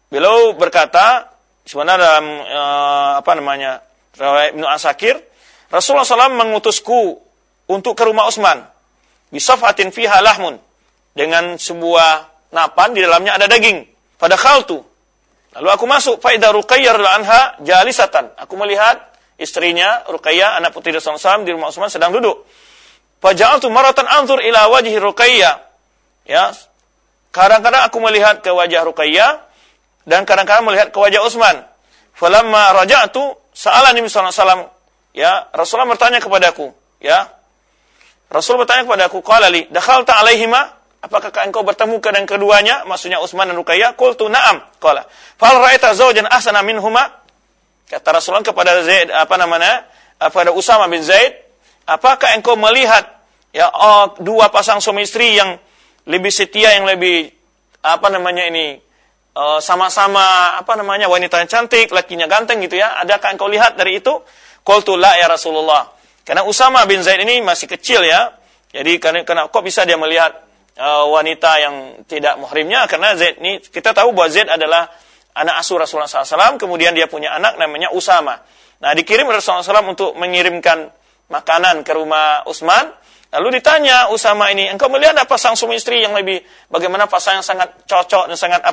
beliau berkata, sebenarnya dalam riwayat Ibnu Asakir, Rasulullah SAW mengutusku untuk ke rumah Utsman. Bisafatin fiha lahmun. Dengan sebuah napan, di dalamnya ada daging. Fadakhaltu. Lalu aku masuk. Faidah Ruqayyah radhiyallahu anha jalisatan. Aku melihat istrinya, Ruqayyah, anak putri Rasulullah SAW di rumah Utsman sedang duduk. Faja'altu maratan anzur ila wajhi Ruqayyah. Ya. Kadang-kadang aku melihat ke wajah Ruqayyah dan kadang-kadang melihat ke wajah Utsman. Falamma raja'tu sa'alani sallallahu alaihi wasallam. Ya, Rasulullah bertanya kepadaku, ya. Rasul bertanya kepadaku, qala li, dakhalta alaihima? Apakah engkau bertemu dengan keduanya? Maksudnya Utsman dan Ruqayyah. Qultu na'am. Qala, fal ra'aita zawjan ahsana minhuma? Kata Rasulullah kepada Zaid, pada Usama bin Zaid, apakah engkau melihat ya dua pasang suami istri yang lebih setia, yang lebih sama-sama wanita yang cantik, lakinya ganteng gitu ya? Adakah engkau lihat dari itu? Qultu la ya Rasulullah. Karena Usama bin Zaid ini masih kecil ya. Jadi karena kok bisa dia melihat wanita yang tidak muhrimnya? Karena Zaid ini, kita tahu bahwa Zaid adalah anak asuh Rasulullah SAW, kemudian dia punya anak namanya Usama. Nah, dikirim Rasulullah SAW untuk mengirimkan makanan ke rumah Utsman. Lalu ditanya Usama ini, engkau melihat ada pasang suami istri yang lebih, bagaimana pasang yang sangat cocok dan sangat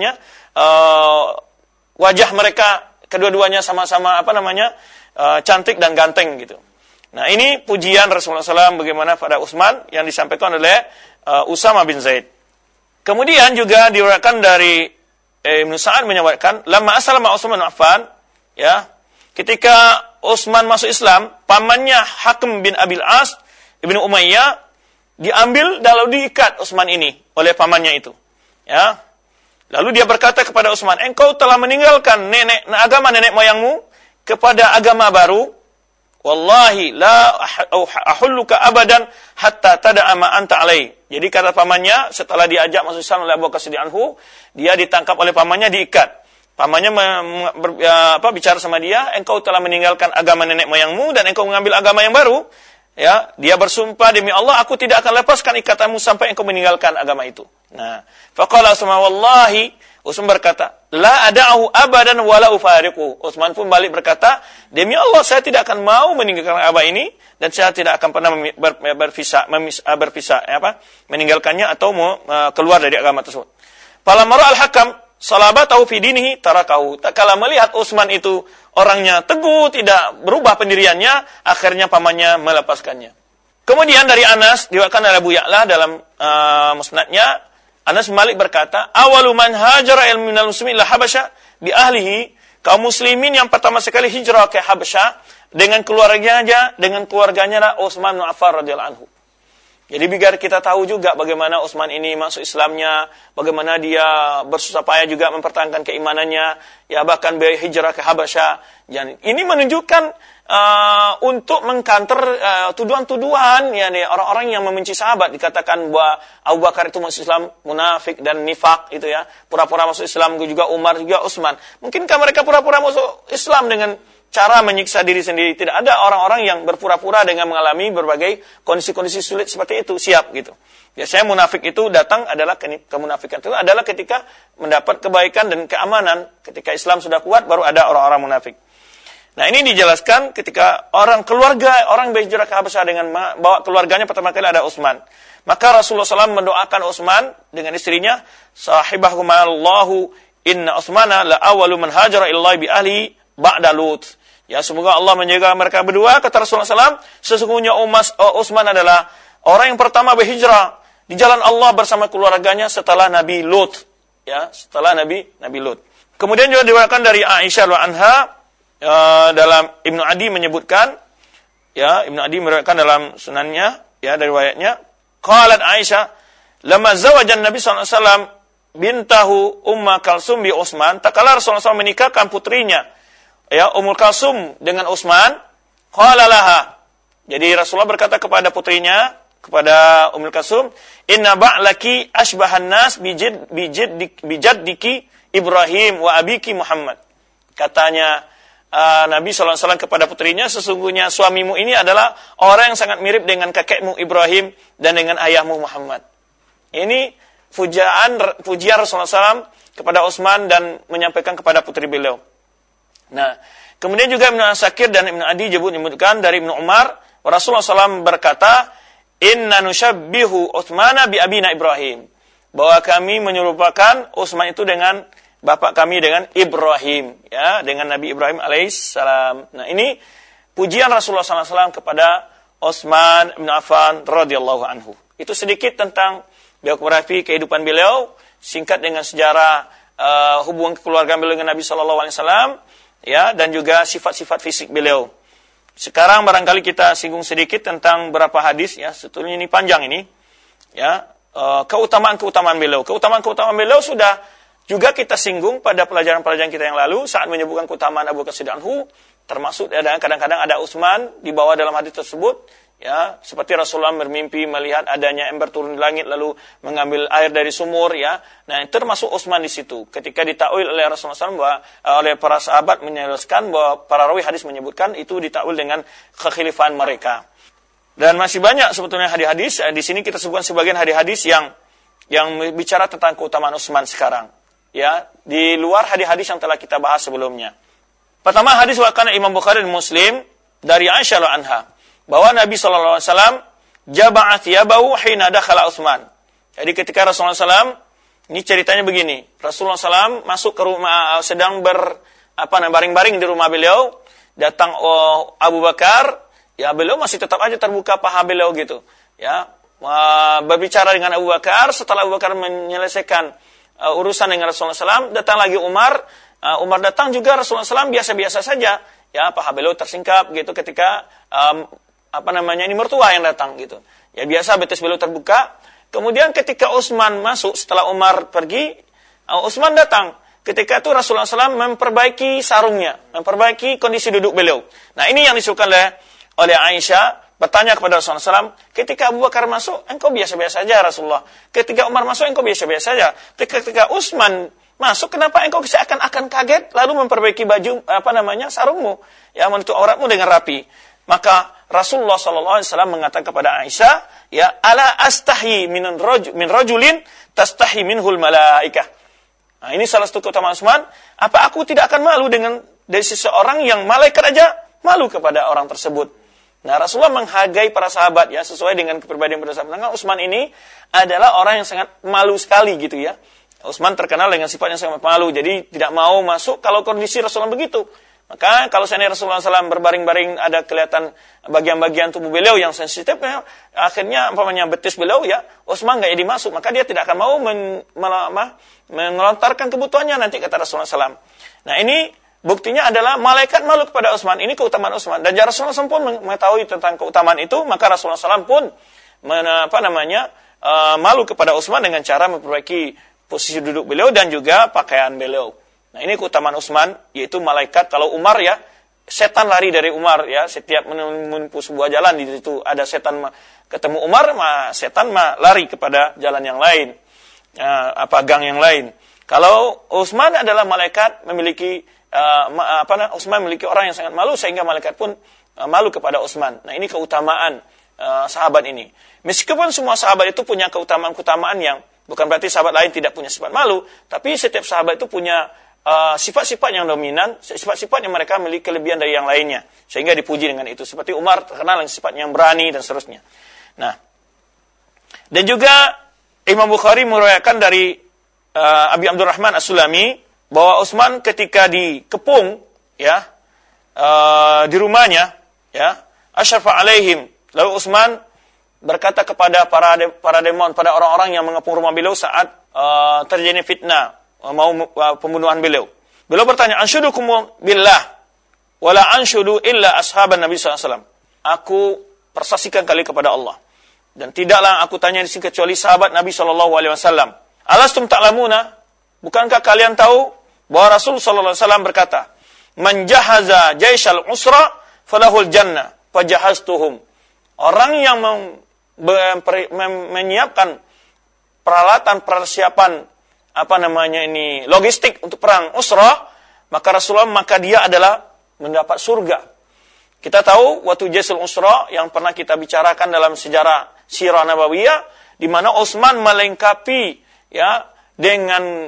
wajah mereka kedua-duanya sama-sama cantik dan ganteng gitu. Nah, ini pujian Rasulullah SAW bagaimana pada Utsman yang disampaikan oleh Usama bin Zaid. Kemudian juga diriwayatkan dari Ibnu Sa'ad menyebutkan, lamma aslama Utsman bin Affan, ya, ketika Utsman masuk Islam, pamannya Hakim bin Abil As Ibnu Umayyah diambil lalu diikat Utsman ini oleh pamannya itu. Ya. Lalu dia berkata kepada Utsman, engkau telah meninggalkan agama nenek moyangmu kepada agama baru. Wallahi la ahulluka abadan hatta tada'a ma anta alai. Jadi kata pamannya, setelah diajak masuk Islam oleh Abu Bakar Siddiq anhu, dia ditangkap oleh pamannya, diikat. Pamannya bicara sama dia, engkau telah meninggalkan agama nenek moyangmu dan engkau mengambil agama yang baru. Ya, dia bersumpah demi Allah, aku tidak akan lepaskan ikatanmu sampai engkau meninggalkan agama itu. Nah, faqala Utsman wallahi, Utsman berkata, la ada'ahu abadan wala ufariqu. Utsman pun balik berkata, demi Allah saya tidak akan mau meninggalkan agama ini dan saya tidak akan pernah meninggalkannya atau keluar dari agama tersebut. Falamara al-hakam salabatahu fi dinihi tarakahu. Tatkala melihat Utsman itu orangnya teguh, tidak berubah pendiriannya, akhirnya pamannya melepaskannya. Kemudian dari Anas, diriwayatkan oleh Abu Ya'la dalam musnadnya, Anas bin Malik berkata, awalu man hajara minal muslimin ila Habasyah bi ahlihi, kaum muslimin yang pertama sekali hijrah ke Habasyah dengan keluarganya adalah Utsman bin Affan radhiyallahu anhu. Jadi biar kita tahu juga bagaimana Utsman ini masuk Islamnya, bagaimana dia bersusah payah juga mempertahankan keimanannya, ya bahkan hijrah ke Habasyah. Dan ini menunjukkan untuk mengkanter tuduhan-tuduhan, ya orang-orang yang membenci sahabat, dikatakan bahwa Abu Bakar itu masuk Islam munafik dan nifak itu ya, pura-pura masuk Islam, juga Umar, juga Utsman. Mungkinkah mereka pura-pura masuk Islam dengan cara menyiksa diri sendiri? Tidak ada orang-orang yang berpura-pura dengan mengalami berbagai kondisi-kondisi sulit seperti itu, siap gitu. Biasanya munafik itu datang adalah kemunafikan itu adalah ketika mendapat kebaikan dan keamanan. Ketika Islam sudah kuat baru ada orang-orang munafik. Nah, ini dijelaskan ketika orang berhijrah ke Habasyah dengan bawa keluarganya, pertama kali ada Utsman. Maka Rasulullah SAW mendoakan Utsman dengan istrinya, sahibahumallahu inna Utsmana la awwalu man hajara illahi bi ahli ba'da Lut. Ya, semoga Allah menjaga mereka berdua. Kata Rasulullah SAW, sesungguhnya Utsman adalah orang yang pertama berhijrah di jalan Allah bersama keluarganya setelah Nabi Lut. Ya, setelah Nabi Lut. Kemudian juga diriwayatkan dari Aisyah radhiyallahu anha, dalam Ibnu Adi menyebutkan, ya, Ibnu Adi meriwayatkan dalam sunannya, ya, dari riwayatnya, qalat Aisyah, lamma zawajan Nabi sallallahu alaihi wasallam bintahu Umma Kalsum bi Utsman, tatkala Rasulullah SAW menikahkan putrinya, ya, Ummul Kalsum dengan Utsman, qala laha. Jadi Rasulullah berkata kepada putrinya, kepada Ummul Kalsum, inna ba'laki asbahan nas bijaddiki Ibrahim wa abiki Muhammad. Katanya Nabi SAW kepada putrinya, sesungguhnya suamimu ini adalah orang yang sangat mirip dengan kakekmu Ibrahim dan dengan ayahmu Muhammad. Ini pujian Rasulullah SAW kepada Utsman dan menyampaikan kepada putri beliau. Nah, kemudian juga Ibnu Asakir dan Ibnu Adi menyebutkan dari Ibnu Umar, Rasulullah SAW berkata, "Inna nusyabbihu Utsmana bi abina Ibrahim." Bahwa kami menyerupakan Utsman itu dengan bapak kami dengan Ibrahim, ya, dengan Nabi Ibrahim alaihissalam. Nah, ini pujian Rasulullah SAW kepada Utsman bin Affan radhiyallahu anhu. Itu sedikit tentang biografi kehidupan beliau, singkat dengan sejarah hubungan kekeluargaan beliau dengan Nabi SAW, ya, dan juga sifat-sifat fisik beliau. Sekarang barangkali kita singgung sedikit tentang beberapa hadis, ya, sebetulnya ini panjang ini, ya, keutamaan-keutamaan beliau. Keutamaan-keutamaan beliau sudah juga kita singgung pada pelajaran-pelajaran kita yang lalu saat menyebutkan keutamaan Abu Bakar Siddiq anhu, termasuk kadang-kadang ada Utsman dibawa dalam hadis tersebut, ya, seperti Rasulullah bermimpi melihat adanya ember turun di langit lalu mengambil air dari sumur, ya. Nah, termasuk Utsman di situ. Ketika ditakwil oleh Rasulullah SAW, oleh para sahabat menjelaskan bahwa para rawi hadis menyebutkan itu ditakwil dengan kekhilafan mereka. Dan masih banyak sebetulnya hadis-hadis. Di sini kita sebutkan sebagian hadis-hadis yang bicara tentang keutamaan Utsman sekarang, ya, di luar hadis-hadis yang telah kita bahas sebelumnya. Pertama, hadis riwayat Imam Bukhari dan Muslim dari Aisyah radhiyallahu anha bahwa Nabi sallallahu alaihi wasallam jaba'a thiyabahu hina dakhala Utsman. Jadi ketika Rasulullah SAW, ini ceritanya begini, Rasulullah SAW masuk ke rumah, sedang baring-baring di rumah beliau, datang Abu Bakar, ya, beliau masih tetap aja terbuka paha beliau gitu, ya, berbicara dengan Abu Bakar. Setelah Abu Bakar menyelesaikan urusan dengan Rasulullah SAW, datang lagi Umar. Umar datang juga, Rasulullah SAW biasa-biasa saja, ya, paha beliau tersingkap gitu ketika ini mertua yang datang gitu, ya, biasa betis beliau terbuka. Kemudian ketika Utsman masuk setelah Umar pergi, Utsman datang. Ketika itu Rasulullah SAW memperbaiki sarungnya, memperbaiki kondisi duduk beliau. Nah, ini yang disukai oleh Aisyah, bertanya kepada Rasulullah SAW, ketika Abu Bakar masuk, engkau biasa-biasa saja Rasulullah. Ketika Umar masuk, engkau biasa-biasa saja. Ketika Utsman masuk, kenapa engkau seakan-akan kaget lalu memperbaiki baju sarungmu, ya, menutup auratmu dengan rapi? Maka Rasulullah SAW mengatakan kepada Aisyah, ya, ala astahi min rajulin tastahi minhul malaikah. Nah, ini salah satu keutamaan Utsman. Apa aku tidak akan malu dari seseorang yang malaikat aja malu kepada orang tersebut? Nah, Rasulullah menghargai para sahabat, ya, sesuai dengan kepribadian para sahabat. Nah, Utsman ini adalah orang yang sangat malu sekali gitu, ya. Utsman terkenal dengan sifat yang sangat malu, jadi tidak mau masuk kalau kondisi Rasulullah begitu. Maka kalau seandainya Rasulullah SAW berbaring-baring ada kelihatan bagian-bagian tubuh beliau yang sensitif, ya, akhirnya betis beliau, ya, Utsman nggak jadi masuk, maka dia tidak akan mau mengelontarkan kebutuhannya nanti, kata Rasulullah SAW. Nah, ini buktinya adalah malaikat malu kepada Utsman. Ini keutamaan Utsman. Dan Rasulullah SAW pun mengetahui tentang keutamaan itu, maka Rasulullah SAW pun malu kepada Utsman dengan cara memperbaiki posisi duduk beliau dan juga pakaian beliau. Nah, ini keutamaan Utsman, yaitu malaikat. Kalau Umar, ya, setan lari dari Umar, ya, setiap menempuh sebuah jalan di situ ada setan ketemu Umar, setan lari kepada jalan yang lain, gang yang lain. Kalau Utsman adalah malaikat memiliki Utsman memiliki orang yang sangat malu sehingga malaikat pun malu kepada Utsman. Nah, ini keutamaan sahabat ini. Meskipun semua sahabat itu punya keutamaan-keutamaan yang bukan berarti sahabat lain tidak punya sifat malu, tapi setiap sahabat itu punya sifat-sifat yang dominan, sifat-sifat yang mereka memiliki kelebihan dari yang lainnya, sehingga dipuji dengan itu. Seperti Umar terkenal dengan sifat yang berani dan seterusnya. Nah, dan juga Imam Bukhari meriwayatkan dari Abi Abdurrahman As-Sulami bahwa Utsman ketika dikepung, ya, di rumahnya, ya, asyrafa alaihim, lalu Utsman berkata kepada para demon, pada orang-orang yang mengepung rumah beliau saat terjadi fitnah, mau pembunuhan beliau. Beliau bertanya, anshudukum billah, wala anshudu illa ashaban Nabi SAW. Aku persaksikan kali kepada Allah, dan tidaklah aku tanya di sini kecuali sahabat Nabi SAW. Alastum ta'lamuna, bukankah kalian tahu bahwa Rasul SAW berkata, man jahaza jaishal usra falahul jannah fajahaztuhum. Orang yang menyiapkan persiapan logistik untuk perang Usrah, maka dia adalah mendapat surga. Kita tahu waktu Jaisul Usra yang pernah kita bicarakan dalam sejarah Sirah Nabawiyah, di mana Utsman melengkapi, ya, dengan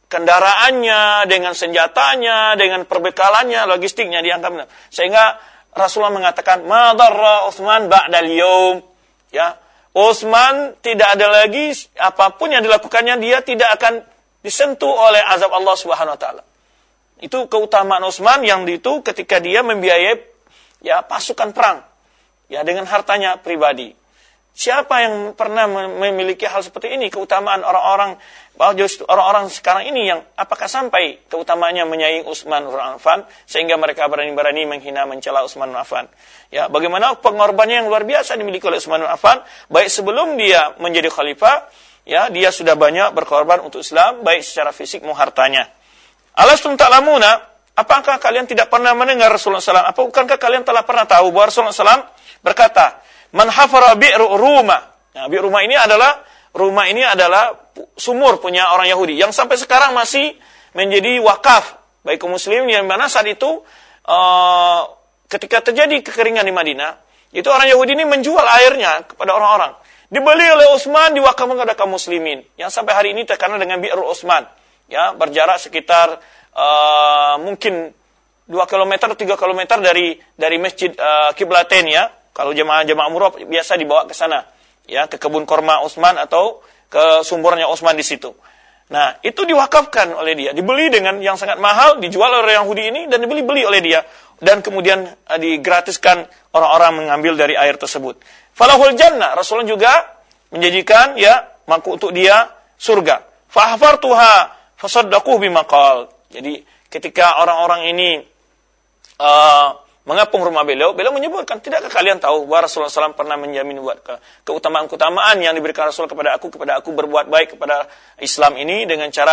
kendaraannya, dengan senjatanya, dengan perbekalannya, logistiknya dianggap. Sehingga Rasulullah mengatakan, "Ma darra Utsman ba'dal yaum." Ya, Utsman tidak ada lagi apapun yang dilakukannya, dia tidak akan disentuh oleh azab Allah Subhanahu wa taala. Itu keutamaan Utsman yang itu ketika dia membiayai ya pasukan perang ya dengan hartanya pribadi. Siapa yang pernah memiliki hal seperti ini? Keutamaan orang-orang sekarang ini yang apakah sampai keutamaannya menyaingi Utsman bin Affan sehingga mereka berani-berani menghina mencela Utsman bin Affan. Ya, bagaimana pengorbanannya yang luar biasa dimiliki oleh Utsman bin Affan, baik sebelum dia menjadi khalifah, ya, dia sudah banyak berkorban untuk Islam baik secara fisik maupun hartanya. Alastum ta'lamuna, apakah kalian tidak pernah mendengar Rasulullah SAW? Apakah kalian telah pernah tahu bahwa Rasulullah SAW berkata, "Man hafara bi'ru Ruma." Nah, bi'ru Ruma ini adalah sumur punya orang Yahudi yang sampai sekarang masih menjadi wakaf bagi kaum muslimin, yang mana saat itu ketika terjadi kekeringan di Madinah, itu orang Yahudi ini menjual airnya kepada orang-orang. Dibeli oleh Utsman, diwakafkan kepada kaum muslimin. Yang sampai hari ini terkenal dengan Bi'ru Utsman. Ya, berjarak sekitar mungkin 2 km atau 3 km dari Masjid Qiblatain ya. Kalau jemaah umroh biasa dibawa ke sana, ya, ke kebun korma Utsman atau ke sumbernya Utsman di situ. Nah, itu diwakafkan oleh dia, dibeli dengan yang sangat mahal, dijual oleh Yahudi ini dan dibeli oleh dia, dan kemudian digratiskan orang-orang mengambil dari air tersebut. Falahul jannah, Rasulullah juga menjanjikan ya maka untuk dia surga. Fahfartuha fasaddaquhu bimaqal. Jadi ketika orang-orang ini mengapung rumah beliau menyebutkan, tidakkah kalian tahu bahwa Rasulullah SAW pernah menjamin buat keutamaan-keutamaan yang diberikan Rasul kepada aku berbuat baik kepada Islam ini dengan cara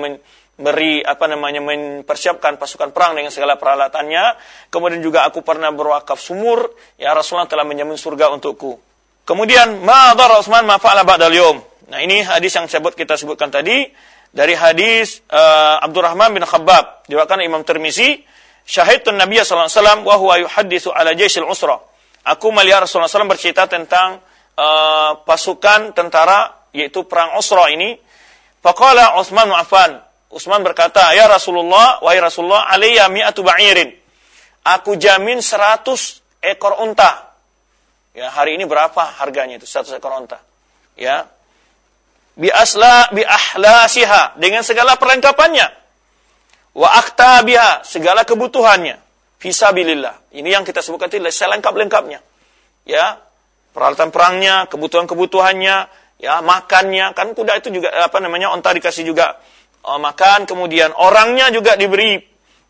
mempersiapkan pasukan perang dengan segala peralatannya. Kemudian juga aku pernah berwakaf sumur, ya Rasulullah telah menjamin surga untukku. Kemudian ma darra Utsman ma fa'ala ba'dal yaum. Nah, ini hadis yang kita sebutkan tadi dari hadis Abdurrahman bin Khabbab, diriwayatkan Imam Tirmizi. Syahidun Nabi sallallahu alaihi wasallam wa huwa yuhadditsu ala jaisil usra. Aku melihat Rasulullah SAW bercerita tentang pasukan tentara, yaitu perang Usra ini. Faqala Utsman bin Affan. Utsman berkata, "Ya Rasulullah, wahai Rasulullah, alayya mi'atu ba'irin." Aku jamin 100 ekor unta. Ya, hari ini berapa harganya itu 100 ekor unta? Ya. Bi ahlasiha, dengan segala perlengkapannya. Wa aktabiha, segala kebutuhannya. Fisabilillah. Ini yang kita sebutkan tadi, selengkap-lengkapnya. Ya, peralatan perangnya, kebutuhan-kebutuhannya, ya, makannya, kan kuda itu juga onta dikasih juga makan, kemudian orangnya juga diberi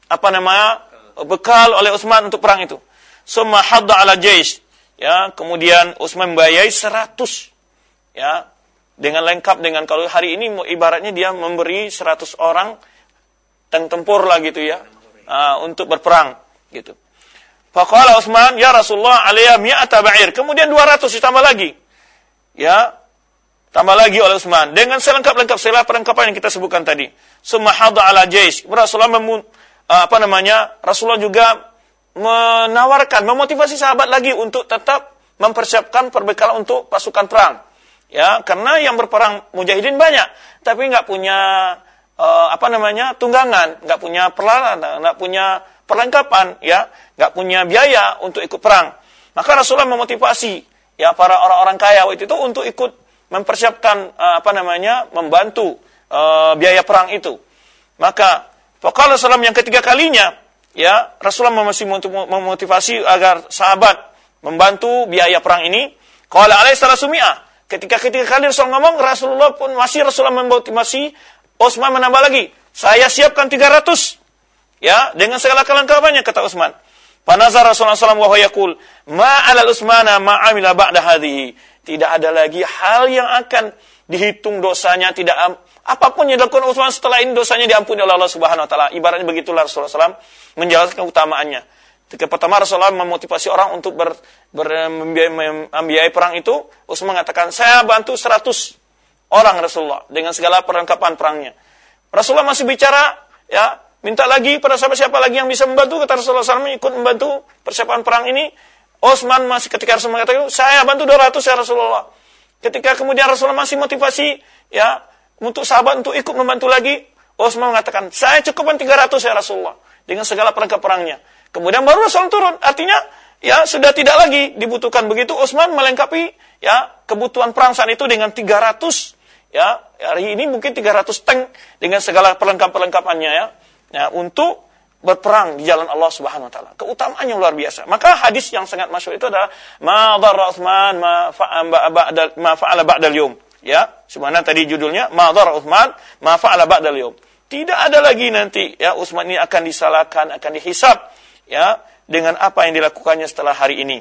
bekal oleh Utsman untuk perang itu. Summa hadda ala jais. Ya, kemudian Utsman membayai 100. Ya, dengan lengkap, dengan kalau hari ini ibaratnya dia memberi 100 orang tempur lah gitu ya, untuk berperang gitu. Faqala Utsman, "Ya Rasulullah, alayya mi'ata ba'ir." Kemudian 200 ditambah lagi. Ya, tambah lagi oleh Utsman dengan selengkap-lengkap segala perlengkapan yang kita sebutkan tadi. Summa hadda ala jais. Rasulullah Rasulullah juga menawarkan, memotivasi sahabat lagi untuk tetap mempersiapkan perbekalan untuk pasukan perang. Ya, karena yang berperang mujahidin banyak, tapi enggak punya tunggangan, nggak punya peralatan, nggak punya perlengkapan, ya, nggak punya biaya untuk ikut perang. Maka Rasulullah memotivasi ya para orang-orang kaya waktu itu untuk ikut mempersiapkan membantu biaya perang itu. Maka faqala sallam yang ketiga kalinya, ya, Rasulullah masih memotivasi agar sahabat membantu biaya perang ini. Qala alaihi salasumi'ah. Ketika kali Rasulullah ngomong, Rasulullah memotivasi. Utsman menambah lagi, "Saya siapkan 300." Ya, dengan segala kelengkapannya, kata Utsman. Panazar Rasulullah SAW wa huwa yaqul, "Ma 'ala Utsmana ma 'amila ba'da hadhihi." Tidak ada lagi hal yang akan dihitung dosanya, apapun yang dilakukan Utsman setelah ini dosanya diampuni oleh Allah Subhanahu wa taala. Ibaratnya begitulah Rasulullah SAW menjelaskan keutamaannya. Ketika pertama Rasulullah memotivasi orang untuk membiayai perang itu, Utsman mengatakan, "Saya bantu 100 orang Rasulullah dengan segala perlengkapan perangnya." Rasulullah masih bicara, ya, minta lagi pada siapa lagi yang bisa membantu. Kata Rasulullah SAW ikut membantu persiapan perang ini. Utsman masih, ketika Rasulullah mengatakan, "Saya bantu 200 ya Rasulullah." Ketika kemudian Rasulullah masih motivasi, ya, untuk sahabat untuk ikut membantu lagi, Utsman mengatakan, saya cukupkan 300 ya Rasulullah, dengan segala perangkat perangnya. Kemudian baru Rasul turun, artinya ya sudah tidak lagi dibutuhkan begitu. Utsman melengkapi ya kebutuhan perang saat itu dengan 300 ya, hari ini mungkin 300 tank dengan segala perlengkapan-perlengkapannya ya, untuk berperang di jalan Allah Subhanahu wa taala. Keutamaannya luar biasa. Maka hadis yang sangat masyhur itu adalah ma dharra Utsman ma fa'ala ba'dal yawm. Ya, sebenarnya tadi judulnya ma dharra Utsman ma fa'ala ba'dal yawm. Tidak ada lagi nanti ya Utsman ini akan disalahkan, akan dihisab ya dengan apa yang dilakukannya setelah hari ini.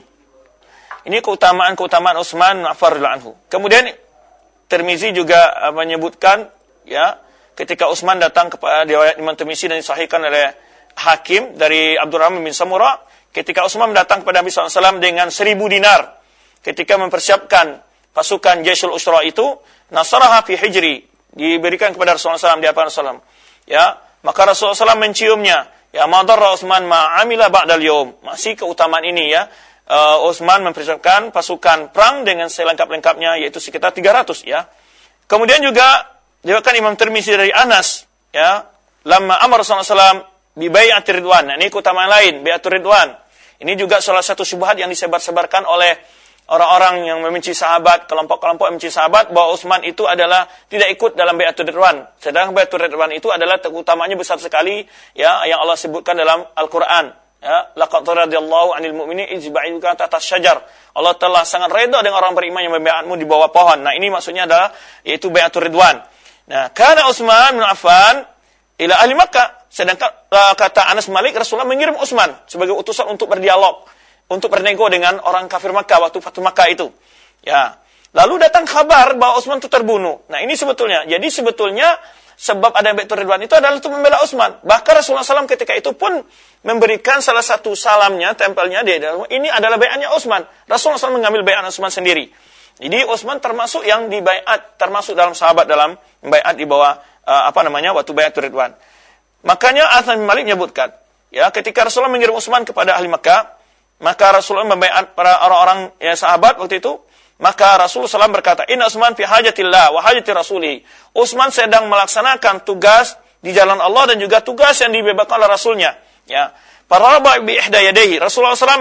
Ini keutamaan Utsman radhiyallahu anhu. Kemudian Tirmizi juga menyebutkan ya ketika Utsman datang kepada riwayat Imam Tirmizi dan disahihkan oleh Hakim dari Abdurrahman bin Samurah, ketika Utsman datang kepada Nabi SAW dengan 1.000 dinar ketika mempersiapkan pasukan Jaisul Usra itu, nasaraha fi hijri, diberikan kepada Rasulullah SAW di hadapan Rasulullah. Ya, maka Rasulullah SAW menciumnya. Ya, madarra Utsman ma amila ba'dal yawm. Masih keutamaan ini ya. Utsman mempersiapkan pasukan perang dengan selengkap-lengkapnya, yaitu sekitar 300 ya. Kemudian juga diriwayatkan Imam Tirmizi dari Anas ya, lamma amara Rasulullah SAW bi bai'atir ridwan. Nah, ini keutamaan lain, bai'atur ridwan. Ini juga salah satu syubhat yang disebar-sebarkan oleh orang-orang yang membenci sahabat, kelompok-kelompok yang membenci sahabat, bahwa Utsman itu adalah tidak ikut dalam bai'atur ridwan. Sedangkan bai'atur ridwan itu adalah keutamanya besar sekali ya, yang Allah sebutkan dalam Al-Qur'an. Ya, laqad radhiyallahu 'anil mu'minin idh bai'uka tahta syajar. Allah telah sangat redha dengan orang beriman yang membaiatmu di bawah pohon. Nah, ini maksudnya adalah yaitu bai'atur ridwan. Nah, kana Utsman bin Affan ila ahli Makkah. Sedangkan kata Anas Malik, Rasulullah mengirim Utsman sebagai utusan untuk berdialog, untuk bernego dengan orang kafir Makkah waktu Fathu Makkah itu. Ya. Lalu datang kabar bahwa Utsman itu terbunuh. Nah, ini sebetulnya. Jadi sebetulnya sebab ada bai'atur ridwan itu adalah untuk membela Utsman. Bahkan Rasulullah SAW ketika itu pun memberikan salah satu salamnya, tempelnya dia. Ini adalah bai'atnya Utsman. Rasulullah SAW mengambil bai'at Utsman sendiri. Jadi Utsman termasuk yang dibai'at, termasuk dalam sahabat dalam bai'at di bawah waktu bai'atur ridwan. Makanya Anas bin Malik menyebutkan, ya, ketika Rasulullah mengirim Utsman kepada ahli Makkah, maka Rasulullah membai'at para orang-orang ya, sahabat waktu itu. Maka Rasulullah SAW berkata, Inna Utsman fi hajatillah wa hajati rasulih. Utsman sedang melaksanakan tugas di jalan Allah dan juga tugas yang dibebaskan oleh Rasulnya. Ya. Faraba bi ihda yadayhi. Rasulullah SAW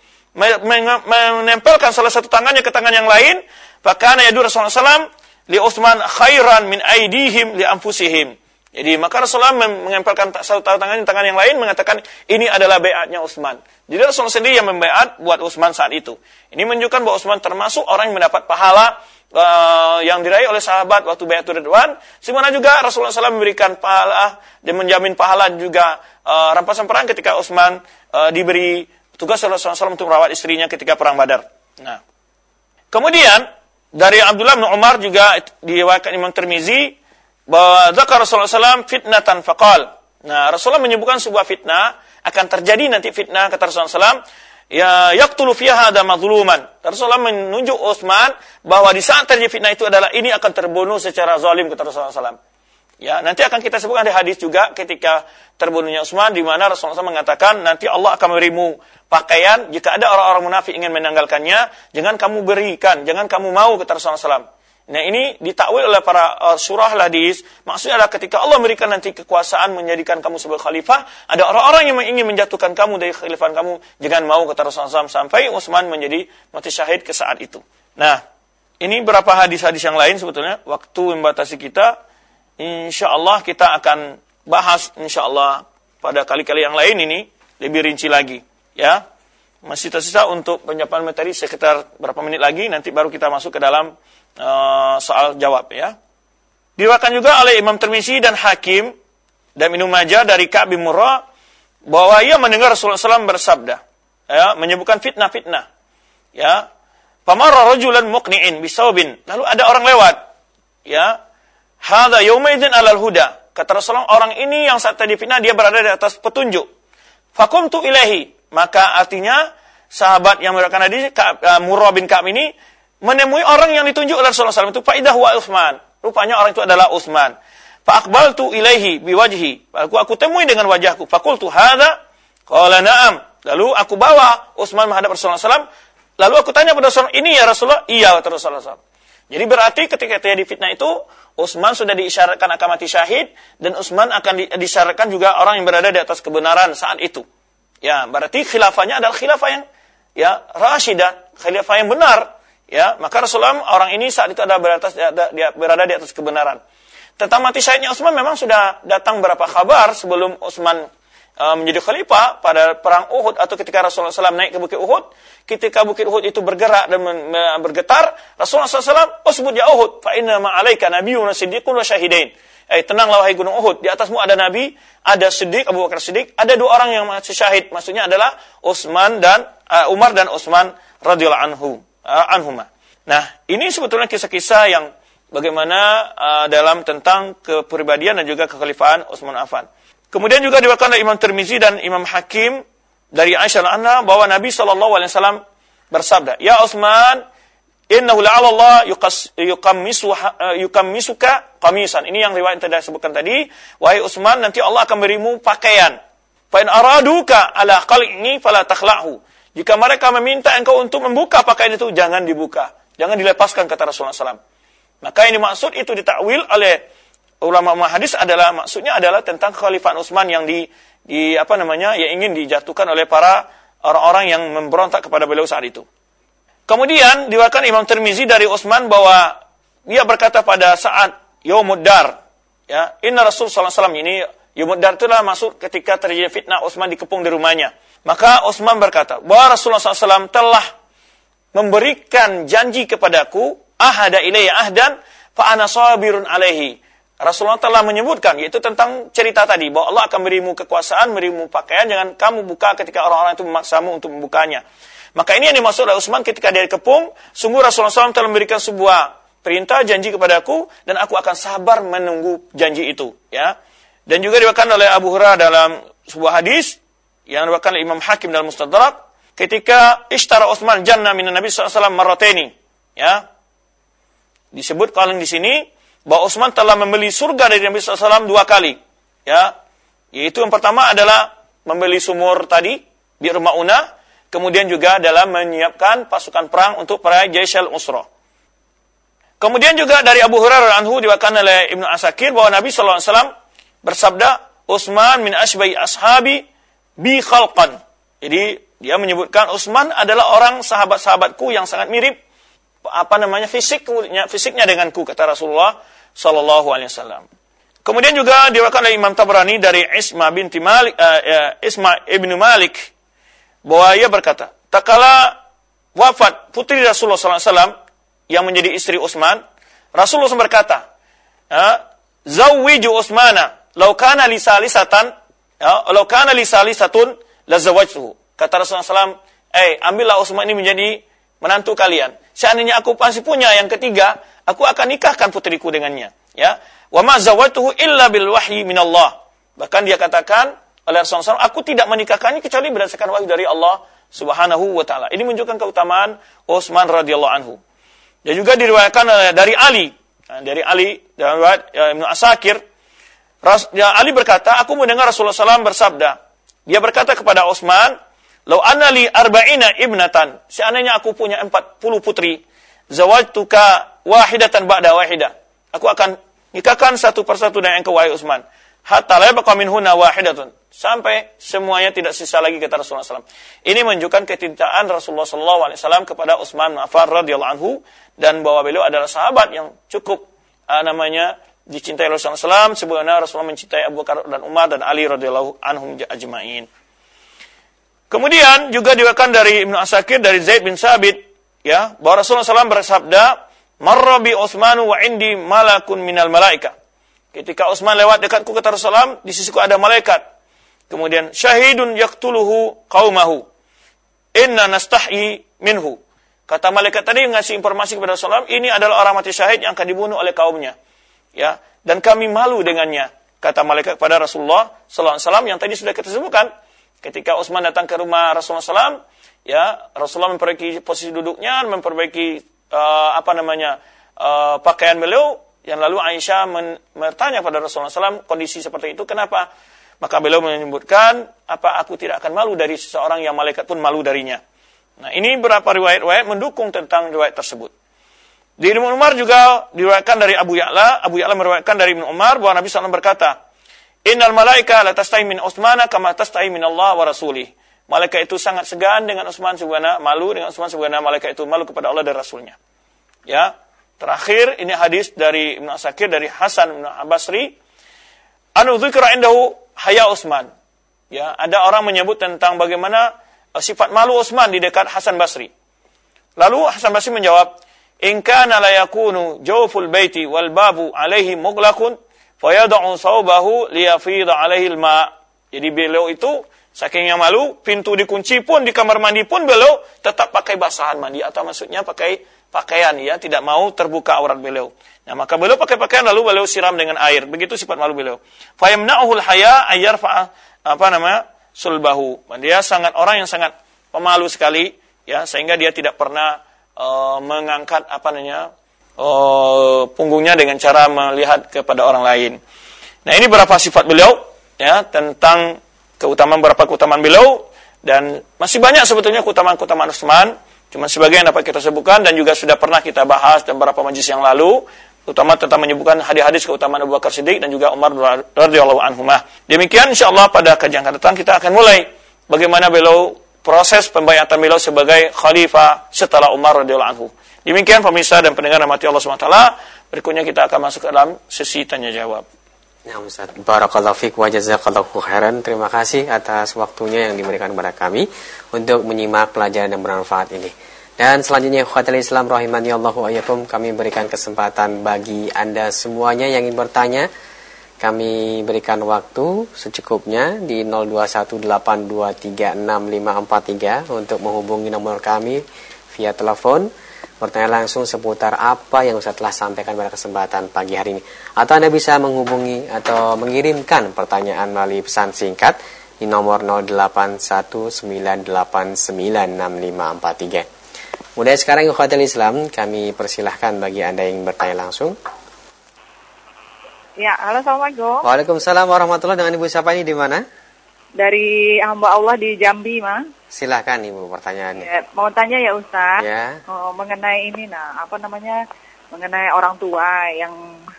menempelkan salah satu tangannya ke tangan yang lain. Fakana yadu Rasulullah SAW li Utsman khairan min aidihim li anfusihim. Jadi maka Rasulullah menempelkan satu tangan yang lain, mengatakan ini adalah bai'atnya Utsman. Jadi Rasulullah sendiri yang membai'at buat Utsman saat itu. Ini menunjukkan bahwa Utsman termasuk orang yang mendapat pahala yang diraih oleh sahabat waktu bai'atur ridwan. Sebenarnya juga Rasulullah SAW memberikan pahala dan menjamin pahala juga rampasan perang ketika Utsman diberi tugas Rasulullah SAW untuk merawat istrinya ketika perang Badar. Nah, kemudian dari Abdullah bin Umar juga diriwayatkan Imam Tirmizi bahwa zakar Rasulullah SAW fitnatan faqal. Nah, Rasulullah menyebutkan sebuah fitnah, akan terjadi nanti fitnah, kata Rasulullah SAW, ya yaqtulu fiha hada mazluman. Rasulullah menunjuk Utsman bahwa di saat terjadi fitnah itu adalah ini akan terbunuh secara zalim, kata Rasulullah SAW. Ya, nanti akan kita sebutkan di hadis juga ketika terbunuhnya Utsman, di mana Rasulullah SAW mengatakan nanti Allah akan memberimu pakaian, jika ada orang-orang munafik ingin menanggalkannya, jangan kamu berikan, jangan kamu mau, kata Rasulullah SAW. Nah, ini ditakwil oleh para surah hadis. Maksudnya adalah ketika Allah memberikan nanti kekuasaan menjadikan kamu sebagai khalifah, ada orang-orang yang ingin menjatuhkan kamu dari khalifah kamu, jangan mau, kata Rasulullah SAW, sampai Utsman menjadi mati syahid ke saat itu. Nah, ini beberapa hadis-hadis yang lain sebetulnya. Waktu membatasi kita, insyaallah kita akan bahas insyaallah pada kali-kali yang lain ini lebih rinci lagi, ya. Masih tersisa untuk penyampaian materi sekitar berapa menit lagi, nanti baru kita masuk ke dalam soal jawab, ya. Diriwayatkan juga oleh Imam Tirmizi dan Hakim dan Ibnu Majah dari Ka'b bin Murrah bahwa ia mendengar Rasulullah SAW bersabda, ya, menyebutkan fitnah-fitnah, ya. Famarra rajulan muqni'in bisawbin. Lalu ada orang lewat, ya. Hadza yaumaidin 'alal huda. Kata Rasulullah, orang ini yang saat tadi fitnah dia berada di atas petunjuk. Faqumtu ilaihi. Maka artinya sahabat yang meriwayatkan hadis Murrah bin Ka'b ini menemui orang yang ditunjuk oleh Rasulullah SAW itu, faidah wa Utsman. Rupanya orang itu adalah Utsman. Fa aqbaltu ilaihi biwajhi. Aku temui dengan wajahku. Faqultu hadza? Qala na'am. Lalu aku bawa Utsman menghadap Rasulullah SAW. Lalu aku tanya pada Rasulullah, ini ya Rasulullah? Iya, kata Rasulullah SAW. Jadi berarti ketika terjadi fitnah itu, Utsman sudah diisyaratkan akan mati syahid, dan Utsman akan disyaratkan juga orang yang berada di atas kebenaran saat itu. Ya, berarti khilafahnya adalah khilafah yang rasyidah, khilafah yang benar. Ya, maka Rasulullah orang ini saat itu berada di atas kebenaran. Tentang mati syahidnya Utsman memang sudah datang beberapa kabar sebelum Utsman menjadi khalifah pada perang Uhud atau ketika Rasulullah SAW naik ke Bukit Uhud. Ketika Bukit Uhud itu bergerak dan bergetar, Rasulullah SAW, "Usbud ya Uhud, fa inna ma'alaika nabiyyun wa siddiqun wa syahidain." Tenanglah wahai gunung Uhud, di atasmu ada nabi, ada Siddiq, Abu Bakar Siddiq, ada dua orang yang masih syahid. Maksudnya adalah Umar dan Utsman radhiyallahu anhuma. Nah, ini sebetulnya kisah-kisah yang bagaimana dalam tentang kepribadian dan juga kekhalifahan Utsman Affan. Kemudian juga diriwayatkan oleh Imam Tirmizi dan Imam Hakim dari Aisyah anha bahwa Nabi SAW bersabda, "Ya Utsman, innahu la'ala Allah yukammisuka qamisan." Ini yang riwayat yang tadi sebutkan tadi, wahai Utsman, nanti Allah akan berimu pakaian. Fa in araduka ala qal'i fala takhla'hu. Jika mereka meminta engkau untuk membuka pakaian itu, jangan dibuka. Jangan dilepaskan, kata Rasulullah SAW. Maka ini maksud itu ditakwil oleh ulama hadis maksudnya adalah tentang kekhalifahan Utsman yang yang ingin dijatuhkan oleh para orang-orang yang memberontak kepada beliau saat itu. Kemudian diriwayatkan Imam Tirmizi dari Utsman bahwa dia berkata pada saat Yaumud Dar, ya, inna Rasul sallallahu alaihi wasallam, ini Yaumud Dar itulah maksud ketika terjadi fitnah Utsman dikepung di rumahnya. Maka Utsman berkata bahwa Rasulullah SAW telah memberikan janji kepadaku, ahada ilayya ahdan fa ana sabirun alaihi. Rasulullah telah menyebutkan, yaitu tentang cerita tadi, bahwa Allah akan berimu kekuasaan, berimu pakaian, jangan kamu buka ketika orang-orang itu memaksamu untuk membukanya. Maka ini yang dimaksud oleh Utsman ketika dia dikepung, sungguh Rasulullah SAW telah memberikan sebuah perintah, janji kepadaku, dan aku akan sabar menunggu janji itu. Ya. Dan juga diriwayatkan oleh Abu Hurairah dalam sebuah hadis, yang diriwayatkan oleh Imam Hakim dalam Mustadrak, ketika ishtara Utsman jannah minan Nabi SAW marrataini. Ya. Disebut kalau di sini, bahwa Utsman telah membeli surga dari Nabi SAW 2 kali. Ya. Yaitu yang pertama adalah membeli sumur tadi, di rumah Una, kemudian juga dalam menyiapkan pasukan perang untuk para Jaish al-Usra. Kemudian juga dari Abu Hurairah anhu diriwayatkan oleh Ibnu Asakir bahwa Nabi SAW bersabda, Utsman min asbai ashabi bi khalqan. Jadi dia menyebutkan Utsman adalah orang sahabat-sahabatku yang sangat mirip fisiknya denganku, kata Rasulullah sallallahu alaihi wasallam. Kemudian juga diriwayatkan oleh Imam Tabrani dari Isma ibnu Malik bahwa ia berkata, tatkala wafat putri Rasulullah sallallahu alaihi wasallam yang menjadi istri Utsman, Rasulullah SAW berkata, zawwiju Utsmana law kana li salisatan la zawajtuhu. Kata Rasulullah SAW, ambillah Utsman ini menjadi menantu kalian. Seandainya aku masih punya yang ketiga, aku akan nikahkan putriku dengannya. Ya, wa ma zawajtuhu illa bil wahyi minallah. Bahkan dia katakan oleh Rasulullah SAW, aku tidak menikahkannya kecuali berdasarkan wahyu dari Allah Subhanahu wa taala. Ini menunjukkan keutamaan Utsman radhiyallahu anhu. Dan juga diriwayatkan dari Ali. Dari Ali dalam riwayat Ibnu Asakir, Ali berkata, aku mendengar Rasulullah SAW bersabda. Dia berkata kepada Utsman, "Lau anna li arba'ina ibnatan." Seandainya aku punya 40 putri, zawajtuka wahidatan ba'da wahidah. Aku akan nikahkan satu persatu dengan engkau wahai Utsman. Hatta la yabqa minhunna wahidatun. Sampai semuanya tidak sisa lagi, kata Rasulullah SAW. Ini menunjukkan kecintaan Rasulullah SAW kepada Utsman bin Affan radhiyallahu anhu, dan bahwa beliau adalah sahabat yang cukup dicintai Rasulullah SAW, sebagaimana Rasulullah mencintai Abu Bakar dan Umar dan Ali radhiyallahu anhum ajma'in. Kemudian juga diriwayatkan dari Ibnu Asakir dari Zaid bin Sabit, ya, bahwa Rasulullah SAW bersabda, "Marra bi Utsmanu wa indi malakun minal malaika." Ketika Utsman lewat dekatku, kata Rasulullah, di sisiku ada malaikat. Kemudian, "Syahidun yaqtuluhu qaumahu. Inna nastahyi minhu." Kata malaikat tadi ngasih informasi kepada Rasulullah, ini adalah orang mati syahid yang akan dibunuh oleh kaumnya. Ya, dan kami malu dengannya. Kata malaikat kepada Rasulullah sallallahu alaihi wasallam yang tadi sudah kita sebutkan. Ketika Utsman datang ke rumah Rasulullah SAW, ya, Rasulullah memperbaiki posisi duduknya, memperbaiki pakaian beliau, yang lalu Aisyah bertanya pada Rasulullah SAW kondisi seperti itu, kenapa? Maka beliau menyebutkan, apa aku tidak akan malu dari seseorang yang malaikat pun malu darinya. Nah, ini beberapa riwayat-riwayat mendukung tentang riwayat tersebut. Di Ibnu Umar juga diriwayatkan dari Abu Ya'la meriwayatkan dari Ibnu Umar bahwa Nabi SAW berkata, "Innal malaika la tastahi min Utsmana kama tastahi min Allah wa rasulih." Malaikat itu sangat segan dengan Utsman sebagaimana malu dengan Utsman sebagaimana malaikat itu malu kepada Allah dan Rasulnya. Ya, terakhir ini hadis dari Ibnu Asakir dari Hasan bin Basri, "Anu dzikra indahu haya Utsman." Ya, ada orang menyebut tentang bagaimana sifat malu Utsman di dekat Hasan Basri. Lalu Hasan Basri menjawab, "In kana la yakunu jawful baiti wal babu alaihi mughlaqun fayad'u thawbahu liyafida alaihi al-ma." Jadi beliau itu sakingnya malu, pintu dikunci pun di kamar mandi pun beliau tetap pakai basahan mandi atau maksudnya pakai pakaian ya, tidak mau terbuka aurat beliau. Nah, maka beliau pakai pakaian lalu beliau siram dengan air. Begitu sifat malu beliau. Fa yamna'uhul haya ayyarfa sulbahu. Dia sangat orang yang sangat pemalu sekali ya, sehingga dia tidak pernah mengangkat punggungnya dengan cara melihat kepada orang lain. Nah, ini beberapa sifat beliau ya, tentang beberapa keutamaan beliau, dan masih banyak sebetulnya keutamaan-keutamaan Utsman, cuma sebagian dapat kita sebutkan dan juga sudah pernah kita bahas dalam beberapa majelis yang lalu, terutama tentang menyebutkan hadis-hadis keutamaan Abu Bakar Siddiq dan juga Umar radhiyallahu anhumah. Demikian insyaallah pada kajian akan datang kita akan mulai bagaimana beliau proses pembayatan beliau sebagai khalifah setelah Umar radhiyallahu anhu. Demikian pemirsa dan pendengar rahmati Allah Subhanahu wa taala, berikutnya kita akan masuk ke dalam sesi tanya jawab. Nah, Ustaz, barakallahu fiik wa jazakallahu khairan. Terima kasih atas waktunya yang diberikan kepada kami untuk menyimak pelajaran yang bermanfaat ini. Dan selanjutnya, ikhwatul Islam rahimani Allahu wa iyyakum, kami berikan kesempatan bagi Anda semuanya yang ingin bertanya. Kami berikan waktu secukupnya di 0218236543 untuk menghubungi nomor kami via telepon, bertanya langsung seputar apa yang Ustaz telah sampaikan pada kesempatan pagi hari ini. Atau Anda bisa menghubungi atau mengirimkan pertanyaan melalui pesan singkat di nomor 0819896543. Mulai sekarang ikhwatul Islam, kami persilahkan bagi Anda yang bertanya langsung. Ya, halo, assalamualaikum. Waalaikumsalam warahmatullahi. Dengan Ibu siapa ini di mana? Dari hamba Allah di Jambi, Mas. Silahkan Ibu pertanyaannya. Ya, mau tanya ya Ustaz. Ya. Mengenai ini, mengenai orang tua yang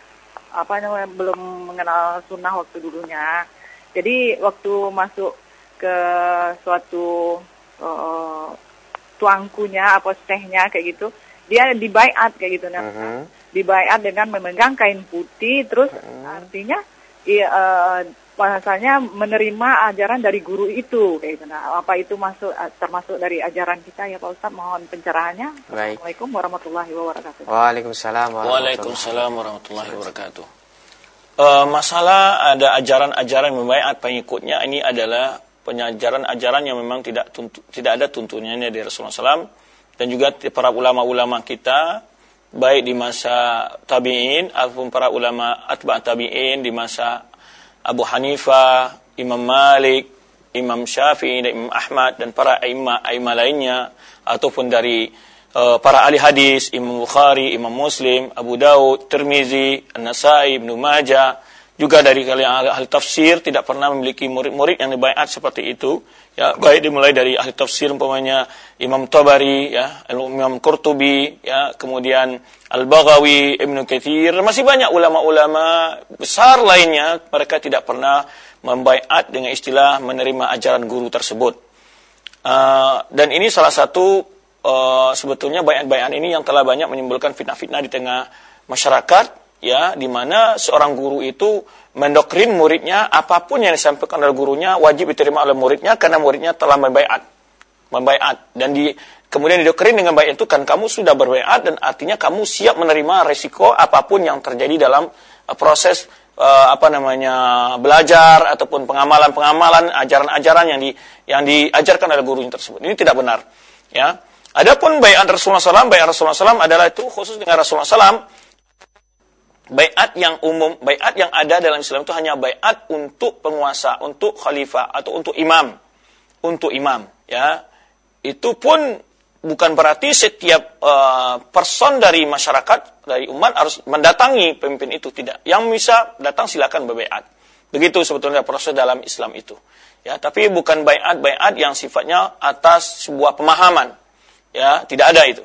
belum mengenal sunnah waktu dulunya. Jadi waktu masuk ke suatu tuangkunya apa tehnya kayak gitu, dia dibaiat kayak gitu dibaiat dengan memegang kain putih, terus artinya bahasanya menerima ajaran dari guru itu kayak gitu. Nah, apa itu termasuk dari ajaran kita ya Pak Ustaz? Mohon pencerahannya. Baik. Assalamualaikum warahmatullahi wabarakatuh. Waalaikumsalam warahmatullahi wabarakatuh. Masalah ada ajaran-ajaran membaiat pengikutnya, ini adalah pengajaran-ajaran yang memang tidak ada tuntunannya dari Rasulullah SAW dan juga para ulama-ulama kita, baik di masa tabi'in ataupun para ulama atba' tabi'in di masa Abu Hanifah, Imam Malik, Imam Syafi'i, dan Imam Ahmad dan para a'immah lainnya, ataupun dari para ahli hadis, Imam Bukhari, Imam Muslim, Abu Daud, Tirmizi, An-Nasai, Ibnu Majah, juga dari kalian ahli tafsir tidak pernah memiliki murid-murid yang dibaiat seperti itu. Ya, baik dimulai dari ahli tafsir umpamanya Imam Tabari, ya, Imam Qurtubi, ya, kemudian Al-Baghawi, Ibnu Katsir, masih banyak ulama-ulama besar lainnya, mereka tidak pernah membaiat dengan istilah menerima ajaran guru tersebut. Dan ini salah satu sebetulnya baiat-baiat ini yang telah banyak menimbulkan fitnah-fitnah di tengah masyarakat. Ya, di mana seorang guru itu mendoktrin muridnya, apapun yang disampaikan oleh gurunya wajib diterima oleh muridnya karena muridnya telah membaiat dan kemudian didoktrin dengan baiat itu kan kamu sudah berbaiat dan artinya kamu siap menerima resiko apapun yang terjadi dalam proses belajar ataupun pengamalan ajaran-ajaran yang diajarkan oleh gurunya tersebut. Ini tidak benar. Ya, adapun baiat Rasulullah SAW adalah itu khusus dengan Rasulullah SAW. Baiat yang umum, baiat yang ada dalam Islam itu hanya baiat untuk penguasa, untuk khalifah atau untuk imam. Untuk imam, ya. Itu pun bukan berarti setiap person dari masyarakat, dari umat harus mendatangi pemimpin itu, tidak. Yang bisa datang silakan berbaiat. Begitu sebetulnya proses dalam Islam itu. Ya, tapi bukan baiat yang sifatnya atas sebuah pemahaman. Ya, tidak ada itu.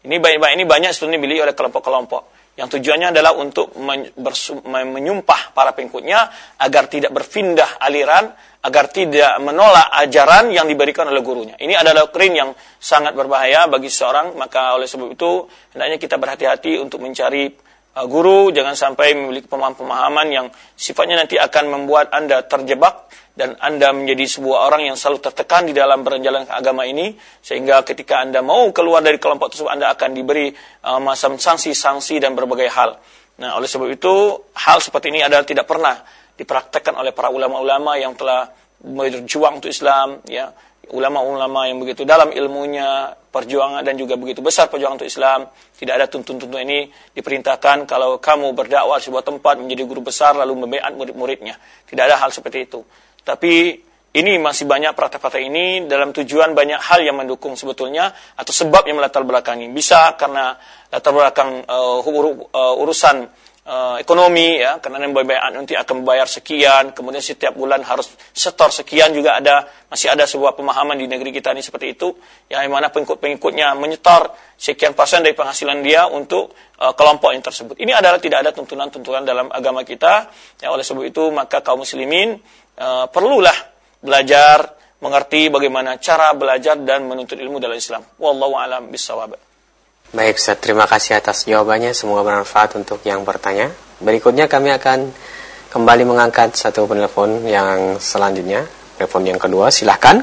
Ini baik-baik ini banyak sebetulnya dimiliki oleh kelompok-kelompok yang tujuannya adalah untuk menyumpah para pengikutnya agar tidak berpindah aliran, agar tidak menolak ajaran yang diberikan oleh gurunya. Ini adalah doktrin yang sangat berbahaya bagi seseorang, maka oleh sebab itu hendaknya kita berhati-hati untuk mencari guru, jangan sampai memiliki pemahaman-pemahaman yang sifatnya nanti akan membuat Anda terjebak dan Anda menjadi sebuah orang yang selalu tertekan di dalam berjalan agama ini, sehingga ketika Anda mau keluar dari kelompok tersebut Anda akan diberi macam sanksi-sanksi dan berbagai hal. Nah, oleh sebab itu hal seperti ini adalah tidak pernah dipraktekkan oleh para ulama-ulama yang telah berjuang untuk Islam, ya. Ulama-ulama yang begitu dalam ilmunya, perjuangan dan juga begitu besar perjuangan untuk Islam. Tidak ada tuntun-tuntun ini diperintahkan kalau kamu berdakwah di sebuah tempat menjadi guru besar lalu membaiat murid-muridnya. Tidak ada hal seperti itu. Tapi ini masih banyak praktek-praktek ini dalam tujuan banyak hal yang mendukung sebetulnya atau sebab yang melatar belakangi. Bisa karena latar belakang urusan ekonomi, ya, karena nanti akan membayar sekian, kemudian setiap bulan harus setor sekian, juga masih ada sebuah pemahaman di negeri kita ini seperti itu, yang mana pengikut-pengikutnya menyetor sekian persen dari penghasilan dia untuk kelompok yang tersebut. Ini adalah tidak ada tuntunan-tuntunan dalam agama kita, ya. Oleh sebab itu maka kaum muslimin perlulah belajar, mengerti bagaimana cara belajar dan menuntut ilmu dalam Islam. Wallahu a'lam bishawab. Baik Ustaz, terima kasih atas jawabannya, semoga bermanfaat untuk yang bertanya. Berikutnya kami akan kembali mengangkat satu penelpon yang selanjutnya, telepon yang kedua, silahkan.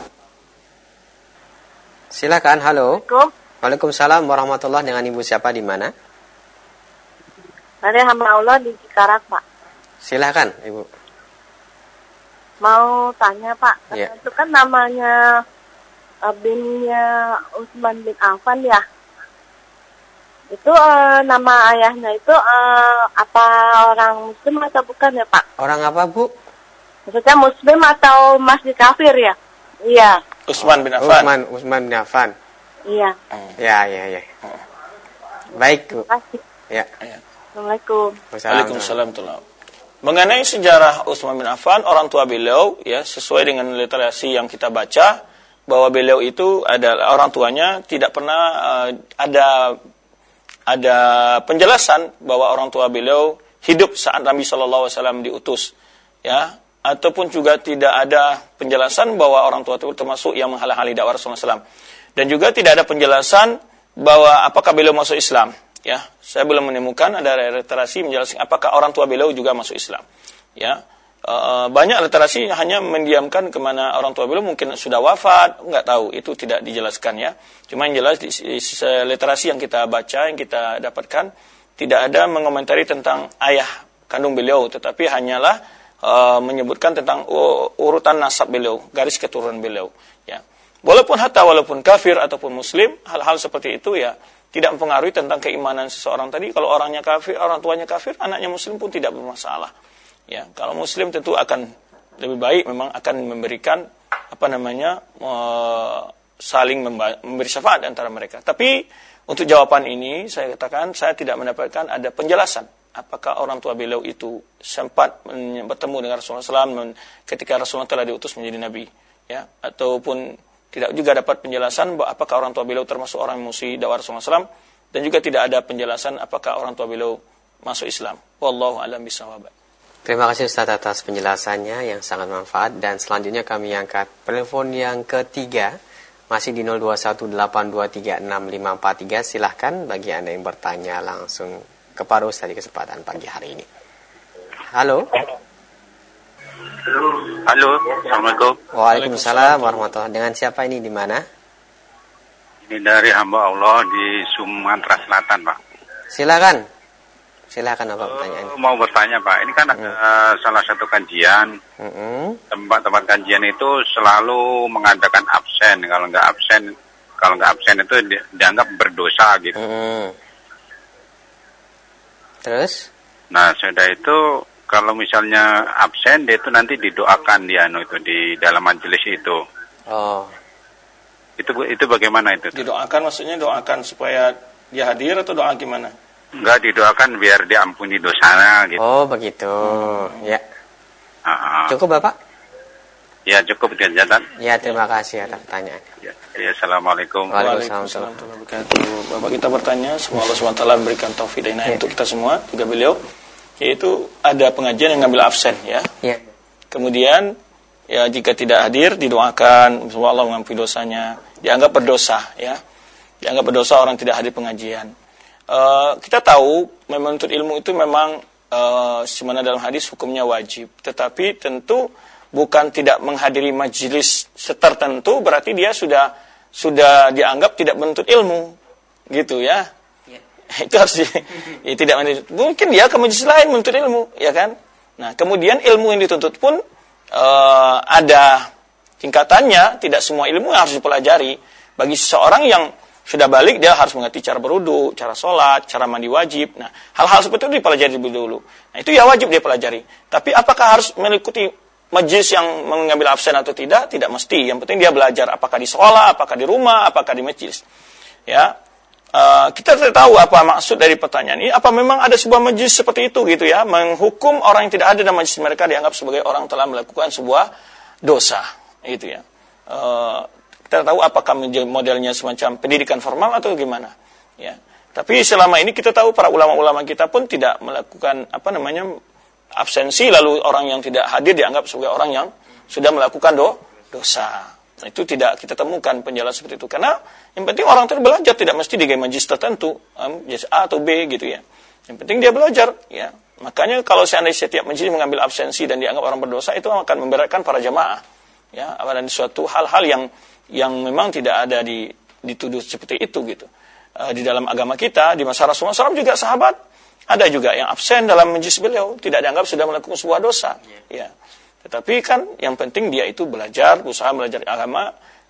Silahkan, halo. Waalaikumsalam warahmatullahi. Dengan ibu siapa, di mana? Dari hamba Allah di Cikarang, Pak. Silahkan ibu. Mau tanya Pak, Ya. Itu kan namanya binnya Utsman bin Affan ya. Itu nama ayahnya itu apa orang muslim atau bukan ya Pak? Orang apa Bu? Maksudnya muslim atau masih kafir ya? Iya. Utsman bin Affan. Utsman bin Affan. Iya. Ya. Baik Bu. Terima kasih. Ya. Assalamualaikum. Waalaikumsalam. Mengenai sejarah Utsman bin Affan, orang tua beliau, ya, sesuai dengan literasi yang kita baca, bahwa beliau itu adalah orang tuanya tidak pernah ada penjelasan bahwa orang tua beliau hidup saat Nabi SAW diutus, ya, ataupun juga tidak ada penjelasan bahwa orang tua itu termasuk yang menghalang-halangi dakwah Rasulullah SAW, dan juga tidak ada penjelasan bahwa apakah beliau masuk Islam, ya. Saya belum menemukan ada literasi menjelaskan apakah orang tua beliau juga masuk Islam, ya. Banyak literasi hanya mendiamkan kemana orang tua beliau mungkin sudah wafat, nggak tahu, itu tidak dijelaskan, ya. Cuma yang jelas di literasi yang kita baca, yang kita dapatkan, tidak ada mengomentari tentang ayah kandung beliau, tetapi hanyalah menyebutkan tentang urutan nasab beliau, garis keturunan beliau, ya. Walaupun kafir ataupun muslim, hal-hal seperti itu ya tidak mempengaruhi tentang keimanan seseorang tadi. Kalau orangnya kafir, orang tuanya kafir, anaknya muslim pun tidak bermasalah. Ya, kalau muslim tentu akan lebih baik memang akan memberikan saling memberi syafaat antara mereka. Tapi untuk jawaban ini saya katakan saya tidak mendapatkan ada penjelasan apakah orang tua beliau itu sempat bertemu dengan Rasulullah SAW ketika Rasulullah telah diutus menjadi nabi, ya, ataupun tidak juga dapat penjelasan bahwa apakah orang tua beliau termasuk orang yang musuhi dakwah Rasulullah SAW, dan juga tidak ada penjelasan apakah orang tua beliau masuk Islam. Wallahu a'lam bishawab. Terima kasih Ustaz atas penjelasannya yang sangat manfaat. Dan selanjutnya kami angkat telepon yang ketiga, masih di 0218236543. Silahkan bagi Anda yang bertanya langsung kepada Ustaz di kesempatan pagi hari ini. Halo. Halo, Assalamualaikum. Waalaikumsalam warahmatullahi. Dengan siapa ini, di mana? Ini dari hamba Allah di Sumatera Selatan, Pak. Silakan apa pertanyaannya? Mau bertanya, Pak. Ini kan ada salah satu kajian. Tempat-tempat kajian itu selalu mengadakan absen. Kalau nggak absen itu dianggap berdosa gitu. Terus? Nah, sudah itu kalau misalnya absen, dia itu nanti didoakan di dalam majelis itu. Oh. Itu bagaimana itu? Didoakan maksudnya doakan supaya dia hadir atau doa gimana? Enggak, didoakan biar diampuni dosanya gitu. Oh, begitu. Ya. Cukup Bapak? Ya, cukup sekian jatan. Ya, terima kasih atas pertanyaannya. Ya, assalamualaikum. Waalaikumsalam warahmatullahi wabarakatuh. Bapak kita bertanya, semoga Allah SWT berikan taufik dan inayah untuk kita semua, juga beliau, yaitu ada pengajian yang ngambil absen ya. Ya. Kemudian ya jika tidak hadir didoakan semoga Allah mengampuni dosanya, dianggap berdosa ya. Dianggap berdosa orang tidak hadir pengajian. Kita tahu menuntut ilmu itu memang semana dalam hadis hukumnya wajib, tetapi tentu bukan tidak menghadiri majelis tertentu berarti dia sudah dianggap tidak menuntut ilmu, gitu ya. Itu harus tidak menuntut. Mungkin dia ke majelis lain menuntut ilmu, ya kan? Nah, kemudian ilmu yang dituntut pun ada tingkatannya. Tidak semua ilmu yang harus dipelajari. Bagi seseorang yang sudah balik, dia harus mengerti cara berwudu, cara sholat, cara mandi wajib. Nah, hal-hal seperti itu dipelajari dulu. Nah, itu ya wajib dia pelajari. Tapi apakah harus mengikuti majelis yang mengambil absen atau tidak? Tidak mesti. Yang penting dia belajar apakah di sekolah, apakah di rumah, apakah di majelis. Ya, kita tidak tahu apa maksud dari pertanyaan ini. Apa memang ada sebuah majelis seperti itu gitu ya, menghukum orang yang tidak ada dalam majelis mereka dianggap sebagai orang telah melakukan sebuah dosa, gitu ya. Kita tahu apakah modelnya semacam pendidikan formal atau gimana, ya. Tapi selama ini kita tahu para ulama-ulama kita pun tidak melakukan absensi, lalu orang yang tidak hadir dianggap sebagai orang yang sudah melakukan dosa. Nah, itu tidak kita temukan penjelasan seperti itu. Karena yang penting orang itu belajar, tidak mesti di majelis tertentu, majelis A atau B gitu ya. Yang penting dia belajar, ya. Makanya kalau seandainya setiap majelis mengambil absensi dan dianggap orang berdosa, itu akan memberatkan para jamaah. Ya, dan suatu hal-hal yang memang tidak ada dituduh seperti itu gitu. Di dalam agama kita, di masa Rasulullah SAW juga sahabat ada juga yang absen dalam majelis beliau, tidak dianggap sudah melakukan sebuah dosa. Ya. Tetapi kan yang penting dia itu belajar, berusaha belajar agama,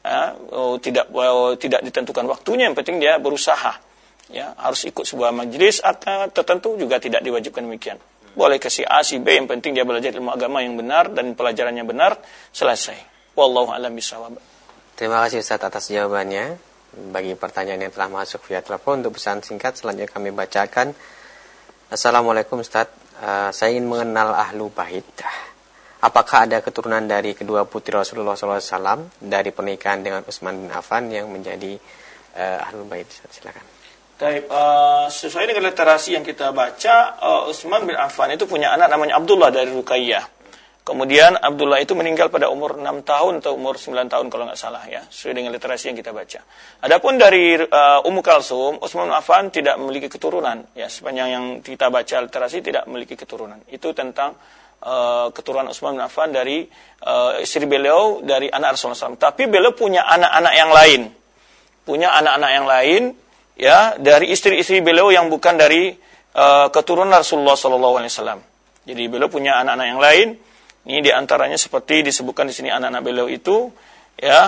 tidak ditentukan waktunya, yang penting dia berusaha. Ya, harus ikut sebuah majelis tertentu juga tidak diwajibkan demikian. Boleh ke si A, si B, yang penting dia belajar ilmu agama yang benar dan pelajarannya benar, selesai. Wallahu a'lam bishawab. Terima kasih Ustaz atas jawabannya. Bagi pertanyaan yang telah masuk via telepon, untuk pesan singkat selanjutnya kami bacakan. Assalamualaikum Ustaz, saya ingin mengenal Ahlu Bait. Apakah ada keturunan dari kedua putri Rasulullah SAW dari pernikahan dengan Utsman bin Affan yang menjadi Ahlul Bait? Silakan. Baik, sesuai dengan literasi yang kita baca, Utsman bin Affan itu punya anak namanya Abdullah dari Ruqayyah. Kemudian Abdullah itu meninggal pada umur 6 tahun atau umur 9 tahun kalau nggak salah ya, sesuai dengan literasi yang kita baca. Adapun dari Ummu Kalsum, Utsman bin Affan tidak memiliki keturunan ya, sepanjang yang kita baca literasi tidak memiliki keturunan. Itu tentang keturunan Utsman bin Affan dari istri beliau dari anak Rasulullah SAW. Tapi beliau punya anak-anak yang lain. Punya anak-anak yang lain ya dari istri-istri beliau yang bukan dari keturunan Rasulullah SAW. Jadi beliau punya anak-anak yang lain. Ini diantaranya seperti disebutkan di sini anak-anak beliau itu ya.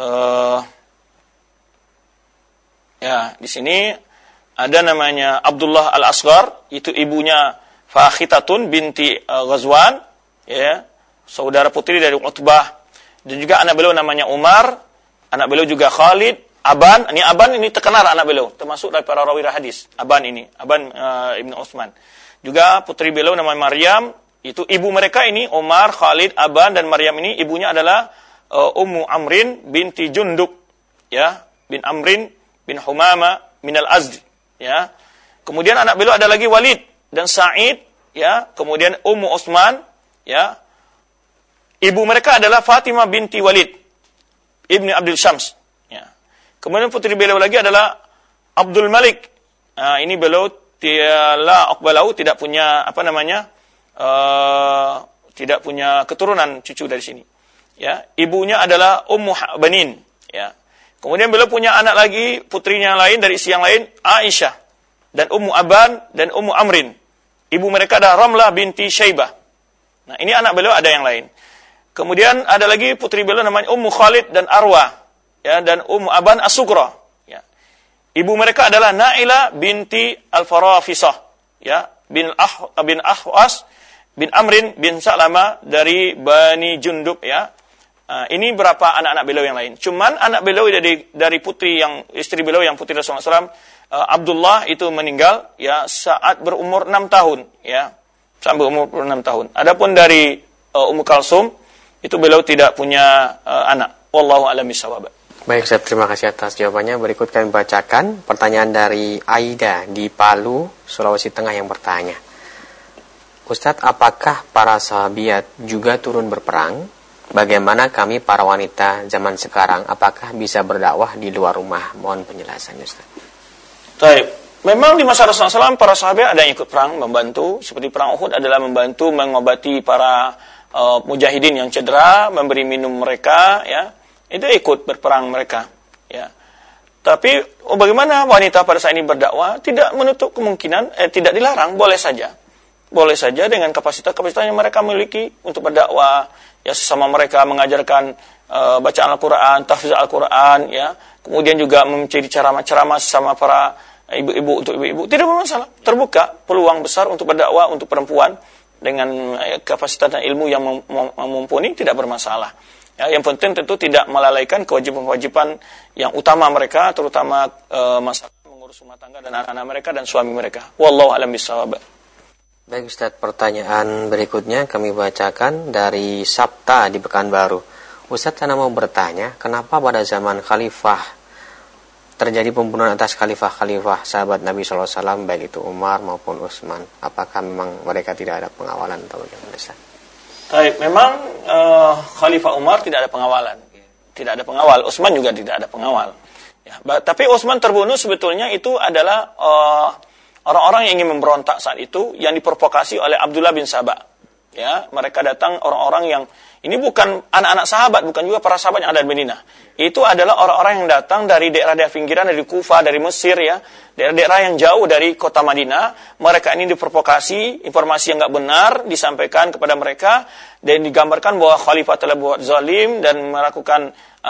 Ya di sini ada namanya Abdullah al-Asghar, itu ibunya Fakhitatun binti Ghazwan, ya, saudara putri dari Utbah. Dan juga anak beliau namanya Umar, anak beliau juga Khalid, Aban ini terkenal anak beliau, termasuk dari para rawi hadis. Aban Ibnu Utsman. Juga putri beliau namanya Maryam, itu ibu mereka ini Umar, Khalid, Aban dan Maryam ini ibunya adalah Ummu Amrin binti Jundub, ya, bin Amrin bin Humama minal Azd, ya. Kemudian anak beliau ada lagi Walid dan Sa'id, ya, kemudian Ummu Utsman, ya. Ibu mereka adalah Fatimah binti Walid ibni Abdul Syams, ya. Kemudian putri beliau lagi adalah Abdul Malik. Nah, ini beliau tidak punya tidak punya keturunan cucu dari sini. Ya, ibunya adalah Ummu Banin, ya. Kemudian beliau punya anak lagi, putrinya lain dari istri yang lain, Aisyah dan Ummu Aban dan Ummu Amrin. Ibu mereka adalah Ramlah binti Syaibah. Nah, ini anak beliau ada yang lain. Kemudian ada lagi putri beliau namanya Ummu Khalid dan Arwah, ya, dan Ummu Aban As-Sughra, ya. Ibu mereka adalah Na'ilah binti Al-Farafisah, ya, bin Ahwas bin Amrin bin Salama dari Bani Jundub, ya. Ini berapa anak-anak beliau yang lain. Cuman anak beliau dari putri yang istri beliau yang putri Rasulullah SAW, Abdullah itu meninggal ya saat berumur 6 tahun, ya. Sampai umur 6 tahun. Adapun dari Ummu Kalsum itu beliau tidak punya anak. Wallahu a'lam bishawab. Baik Ustaz, terima kasih atas jawabannya. Berikut kami bacakan pertanyaan dari Aida di Palu, Sulawesi Tengah yang bertanya. Ustadz, apakah para sahabiat juga turun berperang? Bagaimana kami para wanita zaman sekarang, apakah bisa berdakwah di luar rumah? Mohon penjelasannya Ustaz. Baik, memang di masa Rasulullah SAW para sahabat ada yang ikut perang, membantu. Seperti perang Uhud adalah membantu mengobati para mujahidin yang cedera, memberi minum mereka, ya. Itu ikut berperang mereka, ya. Tapi bagaimana wanita pada saat ini berdakwah? Tidak menutup kemungkinan, tidak dilarang, boleh saja. Boleh saja dengan kapasitas-kapasitas yang mereka miliki untuk berdakwah, ya, sesama mereka mengajarkan bacaan Al-Quran, tahfiz Al-Quran, ya. Kemudian juga menjadi ceramah-ceramah sama para ibu-ibu untuk ibu-ibu. Tidak bermasalah, terbuka peluang besar untuk berdakwah untuk perempuan dengan kapasitas dan ilmu yang mumpuni, tidak bermasalah. Ya, yang penting tentu tidak melalaikan kewajiban-kewajiban yang utama mereka, terutama masalah mengurus rumah tangga dan anak-anak mereka dan suami mereka. Wallahu a'lam bishawab. Baik Ustaz, pertanyaan berikutnya kami bacakan dari Sabta di Pekanbaru. Ustaz, saya mau bertanya, kenapa pada zaman khalifah terjadi pembunuhan atas khalifah sahabat Nabi SAW, baik itu Umar maupun Utsman? Apakah memang mereka tidak ada pengawalan atau bagaimana Ustaz? Baik, memang Khalifah Umar tidak ada pengawalan. Tidak ada pengawal, Utsman juga tidak ada pengawal. Ya, tapi Utsman terbunuh sebetulnya itu adalah orang-orang yang ingin memberontak saat itu, yang diprovokasi oleh Abdullah bin Sabah. Ya, mereka datang orang-orang yang ini bukan anak-anak sahabat, bukan juga para sahabat yang ada di Madinah. Itu adalah orang-orang yang datang dari daerah-daerah pinggiran, dari Kufah, dari Mesir, ya, daerah-daerah yang jauh dari kota Madinah. Mereka ini diprovokasi, informasi yang enggak benar disampaikan kepada mereka dan digambarkan bahwa khalifah telah buat zalim dan melakukan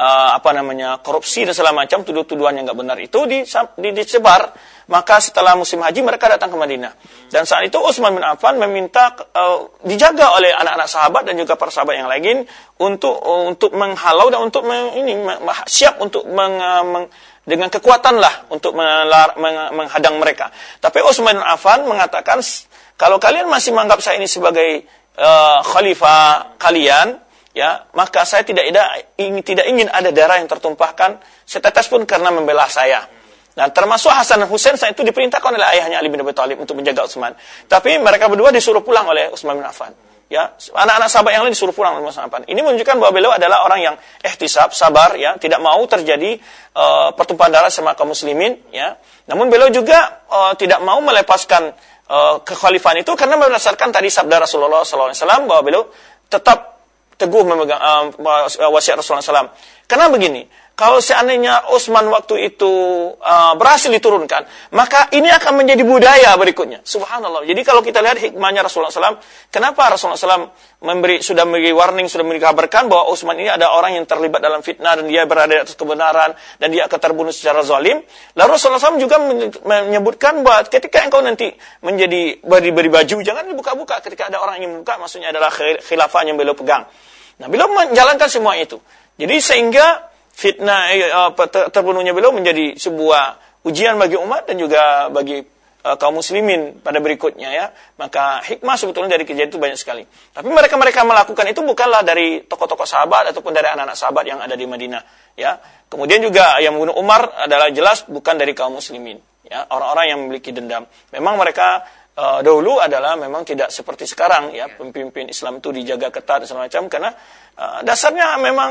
korupsi dan segala macam, tuduh-tuduhan yang enggak benar itu disebar. Maka setelah musim haji mereka datang ke Madinah. Dan saat itu Utsman bin Affan meminta dijaga oleh anak-anak sahabat dan juga para sahabat yang lain untuk menghalau dan untuk siap untuk dengan kekuatan lah untuk menghadang mereka. Tapi Utsman bin Affan mengatakan, kalau kalian masih menganggap saya ini sebagai khalifah kalian, ya, maka saya tidak ingin ada darah yang tertumpahkan setetes pun karena membela saya. Nah, termasuk Hasan dan Husain saat itu diperintahkan oleh ayahnya Ali bin Abi Thalib untuk menjaga Utsman. Tapi mereka berdua disuruh pulang oleh Utsman bin Affan. Ya, anak-anak sahabat yang lain disuruh pulang oleh Utsman bin Affan. Ini menunjukkan bahwa beliau adalah orang yang ihtisab, sabar, ya, tidak mau terjadi pertumpahan darah sama kaum muslimin, ya. Namun beliau juga tidak mau melepaskan kekhalifahan itu karena berdasarkan tadi sabda Rasulullah SAW bahwa beliau tetap teguh memegang wasiat Rasulullah SAW. Karena begini, kalau seandainya Utsman waktu itu berhasil diturunkan, maka ini akan menjadi budaya berikutnya. Subhanallah. Jadi kalau kita lihat hikmahnya Rasulullah SAW, kenapa Rasulullah SAW sudah memberi warning, sudah dikabarkan bahwa Utsman ini ada orang yang terlibat dalam fitnah dan dia berada di atas kebenaran dan dia akan terbunuh secara zalim. Lalu Rasulullah SAW juga menyebutkan bahwa ketika engkau nanti menjadi beri baju, jangan dibuka-buka. Ketika ada orang yang membuka, maksudnya adalah khilafah yang beliau pegang. Nah, beliau menjalankan semua itu. Jadi sehingga fitnah terbunuhnya beliau menjadi sebuah ujian bagi umat dan juga bagi kaum muslimin pada berikutnya, ya. Maka hikmah sebetulnya dari kejadian itu banyak sekali. Tapi mereka melakukan itu bukanlah dari tokoh-tokoh sahabat ataupun dari anak-anak sahabat yang ada di Madinah, ya. Kemudian juga yang membunuh Umar adalah jelas bukan dari kaum muslimin, ya, orang-orang yang memiliki dendam. Memang mereka dahulu adalah memang tidak seperti sekarang, ya, pemimpin Islam itu dijaga ketat dan segala macam karena dasarnya memang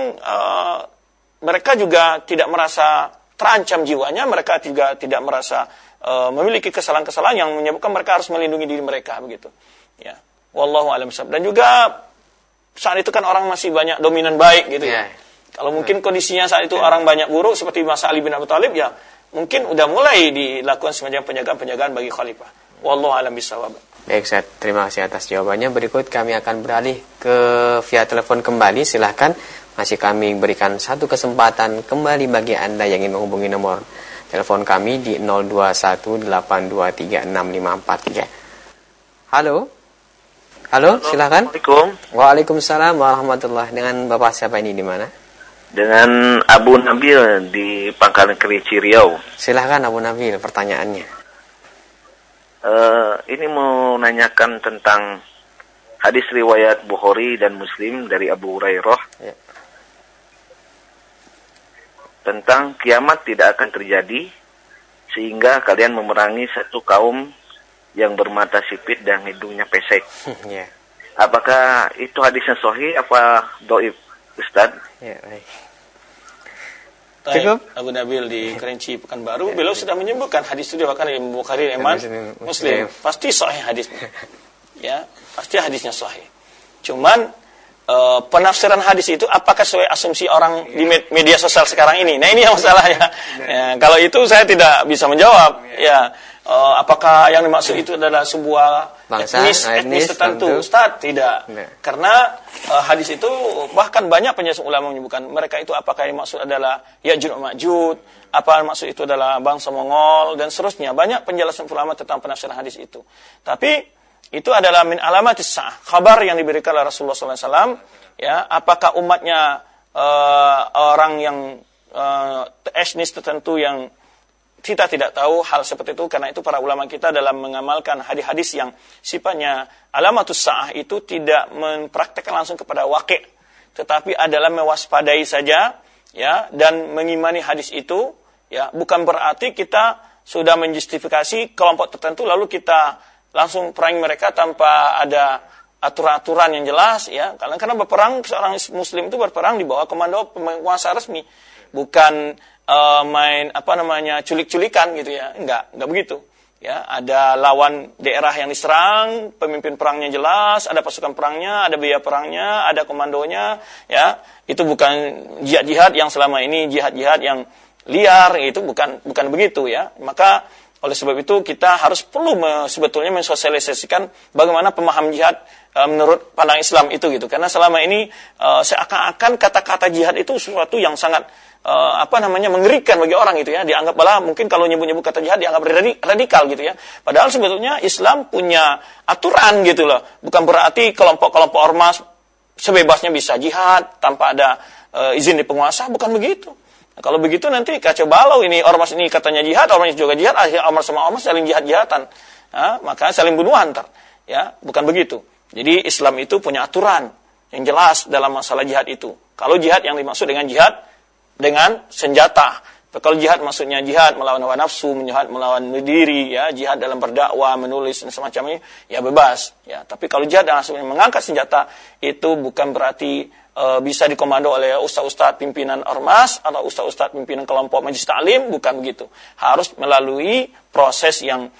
mereka juga tidak merasa terancam jiwanya, mereka juga tidak merasa memiliki kesalahan-kesalahan yang menyebabkan mereka harus melindungi diri mereka, begitu. Ya, wallahu a'lam bishawab. Dan juga saat itu kan orang masih banyak dominan baik, gitu, ya. Kalau mungkin kondisinya saat itu orang banyak buruk seperti masa Ali bin Abi Thalib, ya mungkin udah mulai dilakukan semacam penjagaan bagi khalifah. Wallahu a'lam bishawab. Baik, Ustaz, terima kasih atas jawabannya. Berikut kami akan beralih ke via telepon kembali. Silahkan, masih kami berikan satu kesempatan kembali bagi Anda yang ingin menghubungi nomor telepon kami di 0218236543. Halo, silahkan. Assalamualaikum. Waalaikumsalam warahmatullahi. Dengan Bapak siapa ini, di mana? Dengan Abu Nabil di Pangkalan Kerinci, Riau. Silahkan Abu Nabil, pertanyaannya. Ini mau nanyakan tentang Hadis riwayat Bukhari dan Muslim dari Abu Hurairah tentang kiamat tidak akan terjadi sehingga kalian memerangi satu kaum yang bermata sipit dan hidungnya pesek. Apakah itu hadisnya sahih apa dhaif, Ustaz? Baik. Cukup. Abu Nabil di Kerinci Pekanbaru, beliau sudah menyebutkan hadis itu bahkan Imam Bukhari, Imam Muslim. Pasti sahih hadisnya. Ya, pasti hadisnya sahih. Cuman penafsiran hadis itu apakah sesuai asumsi orang di media sosial sekarang ini? Nah, ini yang masalahnya. Ya, kalau itu saya tidak bisa menjawab. Ya, apakah yang dimaksud itu adalah sebuah etnis tertentu? Ustaz, tidak. Karena hadis itu bahkan banyak penjelasan ulama menyebutkan mereka itu apakah yang dimaksud adalah Ya'juj Ma'juj, apa maksud itu adalah bangsa Mongol dan seterusnya. Banyak penjelasan ulama tentang penafsiran hadis itu. Tapi itu adalah min alamatis sa'ah, kabar yang diberikan oleh Rasulullah SAW. Ya, apakah umatnya orang yang etnis tertentu yang kita tidak tahu hal seperti itu, karena itu para ulama kita dalam mengamalkan hadis-hadis yang sifatnya alamatus sa'ah itu tidak mempraktekkan langsung kepada waqi', tetapi adalah mewaspadai saja, ya, dan mengimani hadis itu, ya, bukan berarti kita sudah menjustifikasi kelompok tertentu lalu kita langsung perangi mereka tanpa ada aturan-aturan yang jelas, ya. Karena berperang, seorang muslim itu berperang di bawah komando penguasa resmi, bukan main culik-culikan gitu, ya. Enggak begitu. Ya, ada lawan daerah yang diserang, pemimpin perangnya jelas, ada pasukan perangnya, ada biaya perangnya, ada komandonya, ya. Itu bukan jihad-jihad yang selama ini jihad-jihad yang liar, itu bukan begitu, ya. Maka oleh sebab itu kita perlu sebetulnya mensosialisasikan bagaimana pemahaman jihad menurut pandang Islam itu gitu. Karena selama ini seakan-akan kata-kata jihad itu sesuatu yang sangat mengerikan bagi orang gitu, ya. Dianggap malah mungkin kalau nyebut-nyebut kata jihad dianggap radikal gitu, ya. Padahal sebetulnya Islam punya aturan gitu loh. Bukan berarti kelompok-kelompok ormas sebebasnya bisa jihad tanpa ada izin di penguasa, bukan begitu. Nah, kalau begitu nanti kacau balau, ini ormas ini katanya jihad, ormas juga jihad, akhirnya ormas sama ormas saling jihad-jihatan. Nah, maka saling bunuhan ntar. Ya, bukan begitu. Jadi Islam itu punya aturan yang jelas dalam masalah jihad itu. Kalau jihad yang dimaksud dengan jihad dengan senjata. Kalau jihad maksudnya jihad melawan hawa nafsu, jihad melawan diri, ya, jihad dalam berdakwah, menulis dan semacamnya, ya bebas, ya. Tapi kalau jihad langsung mengangkat senjata itu bukan berarti bisa dikomando oleh ustaz-ustaz pimpinan ormas atau ustaz-ustaz pimpinan kelompok majelis taklim, bukan begitu. Harus melalui proses yang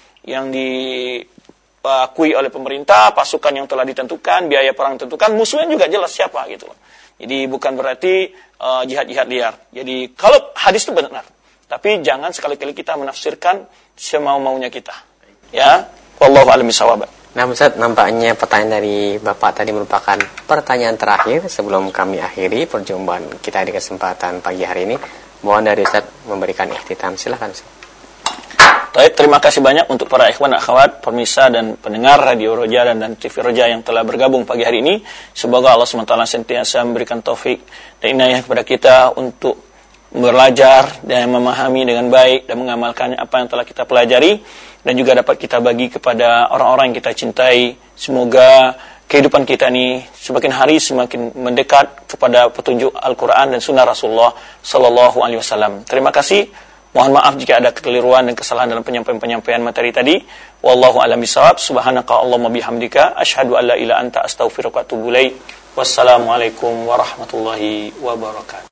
diakui oleh pemerintah, pasukan yang telah ditentukan, biaya perang ditentukan, musuhnya juga jelas siapa gitu. Jadi bukan berarti jihad-jihad liar. Jadi kalau hadis itu benar, tapi jangan sekali-kali kita menafsirkan semau-maunya kita. Ya, wallahu a'lam bishawab. Nah, Ustaz, nampaknya pertanyaan dari Bapak tadi merupakan pertanyaan terakhir sebelum kami akhiri perjumpaan kita di kesempatan pagi hari ini. Mohon dari Ustaz memberikan ikhtitam. Silakan, Ustaz. Baik, terima kasih banyak untuk para ikhwan akhwat, pemirsa dan pendengar Radio Roja dan TV Roja yang telah bergabung pagi hari ini. Semoga Allah SWT sentiasa memberikan taufik dan inayah kepada kita untuk belajar dan memahami dengan baik dan mengamalkan apa yang telah kita pelajari dan juga dapat kita bagi kepada orang-orang yang kita cintai. Semoga kehidupan kita ini semakin hari semakin mendekat kepada petunjuk Al-Quran dan Sunnah Rasulullah Sallallahu Alaihi Wasallam. Terima kasih. Mohon maaf jika ada kekeliruan dan kesalahan dalam penyampaian materi tadi. Wallahu a'lam bishawab. Subhanaka Allahumma bihamdika asyhadu an la ilaha illa anta astaghfiruka wa atubu ilaik. Wassalamualaikum warahmatullahi wabarakatuh.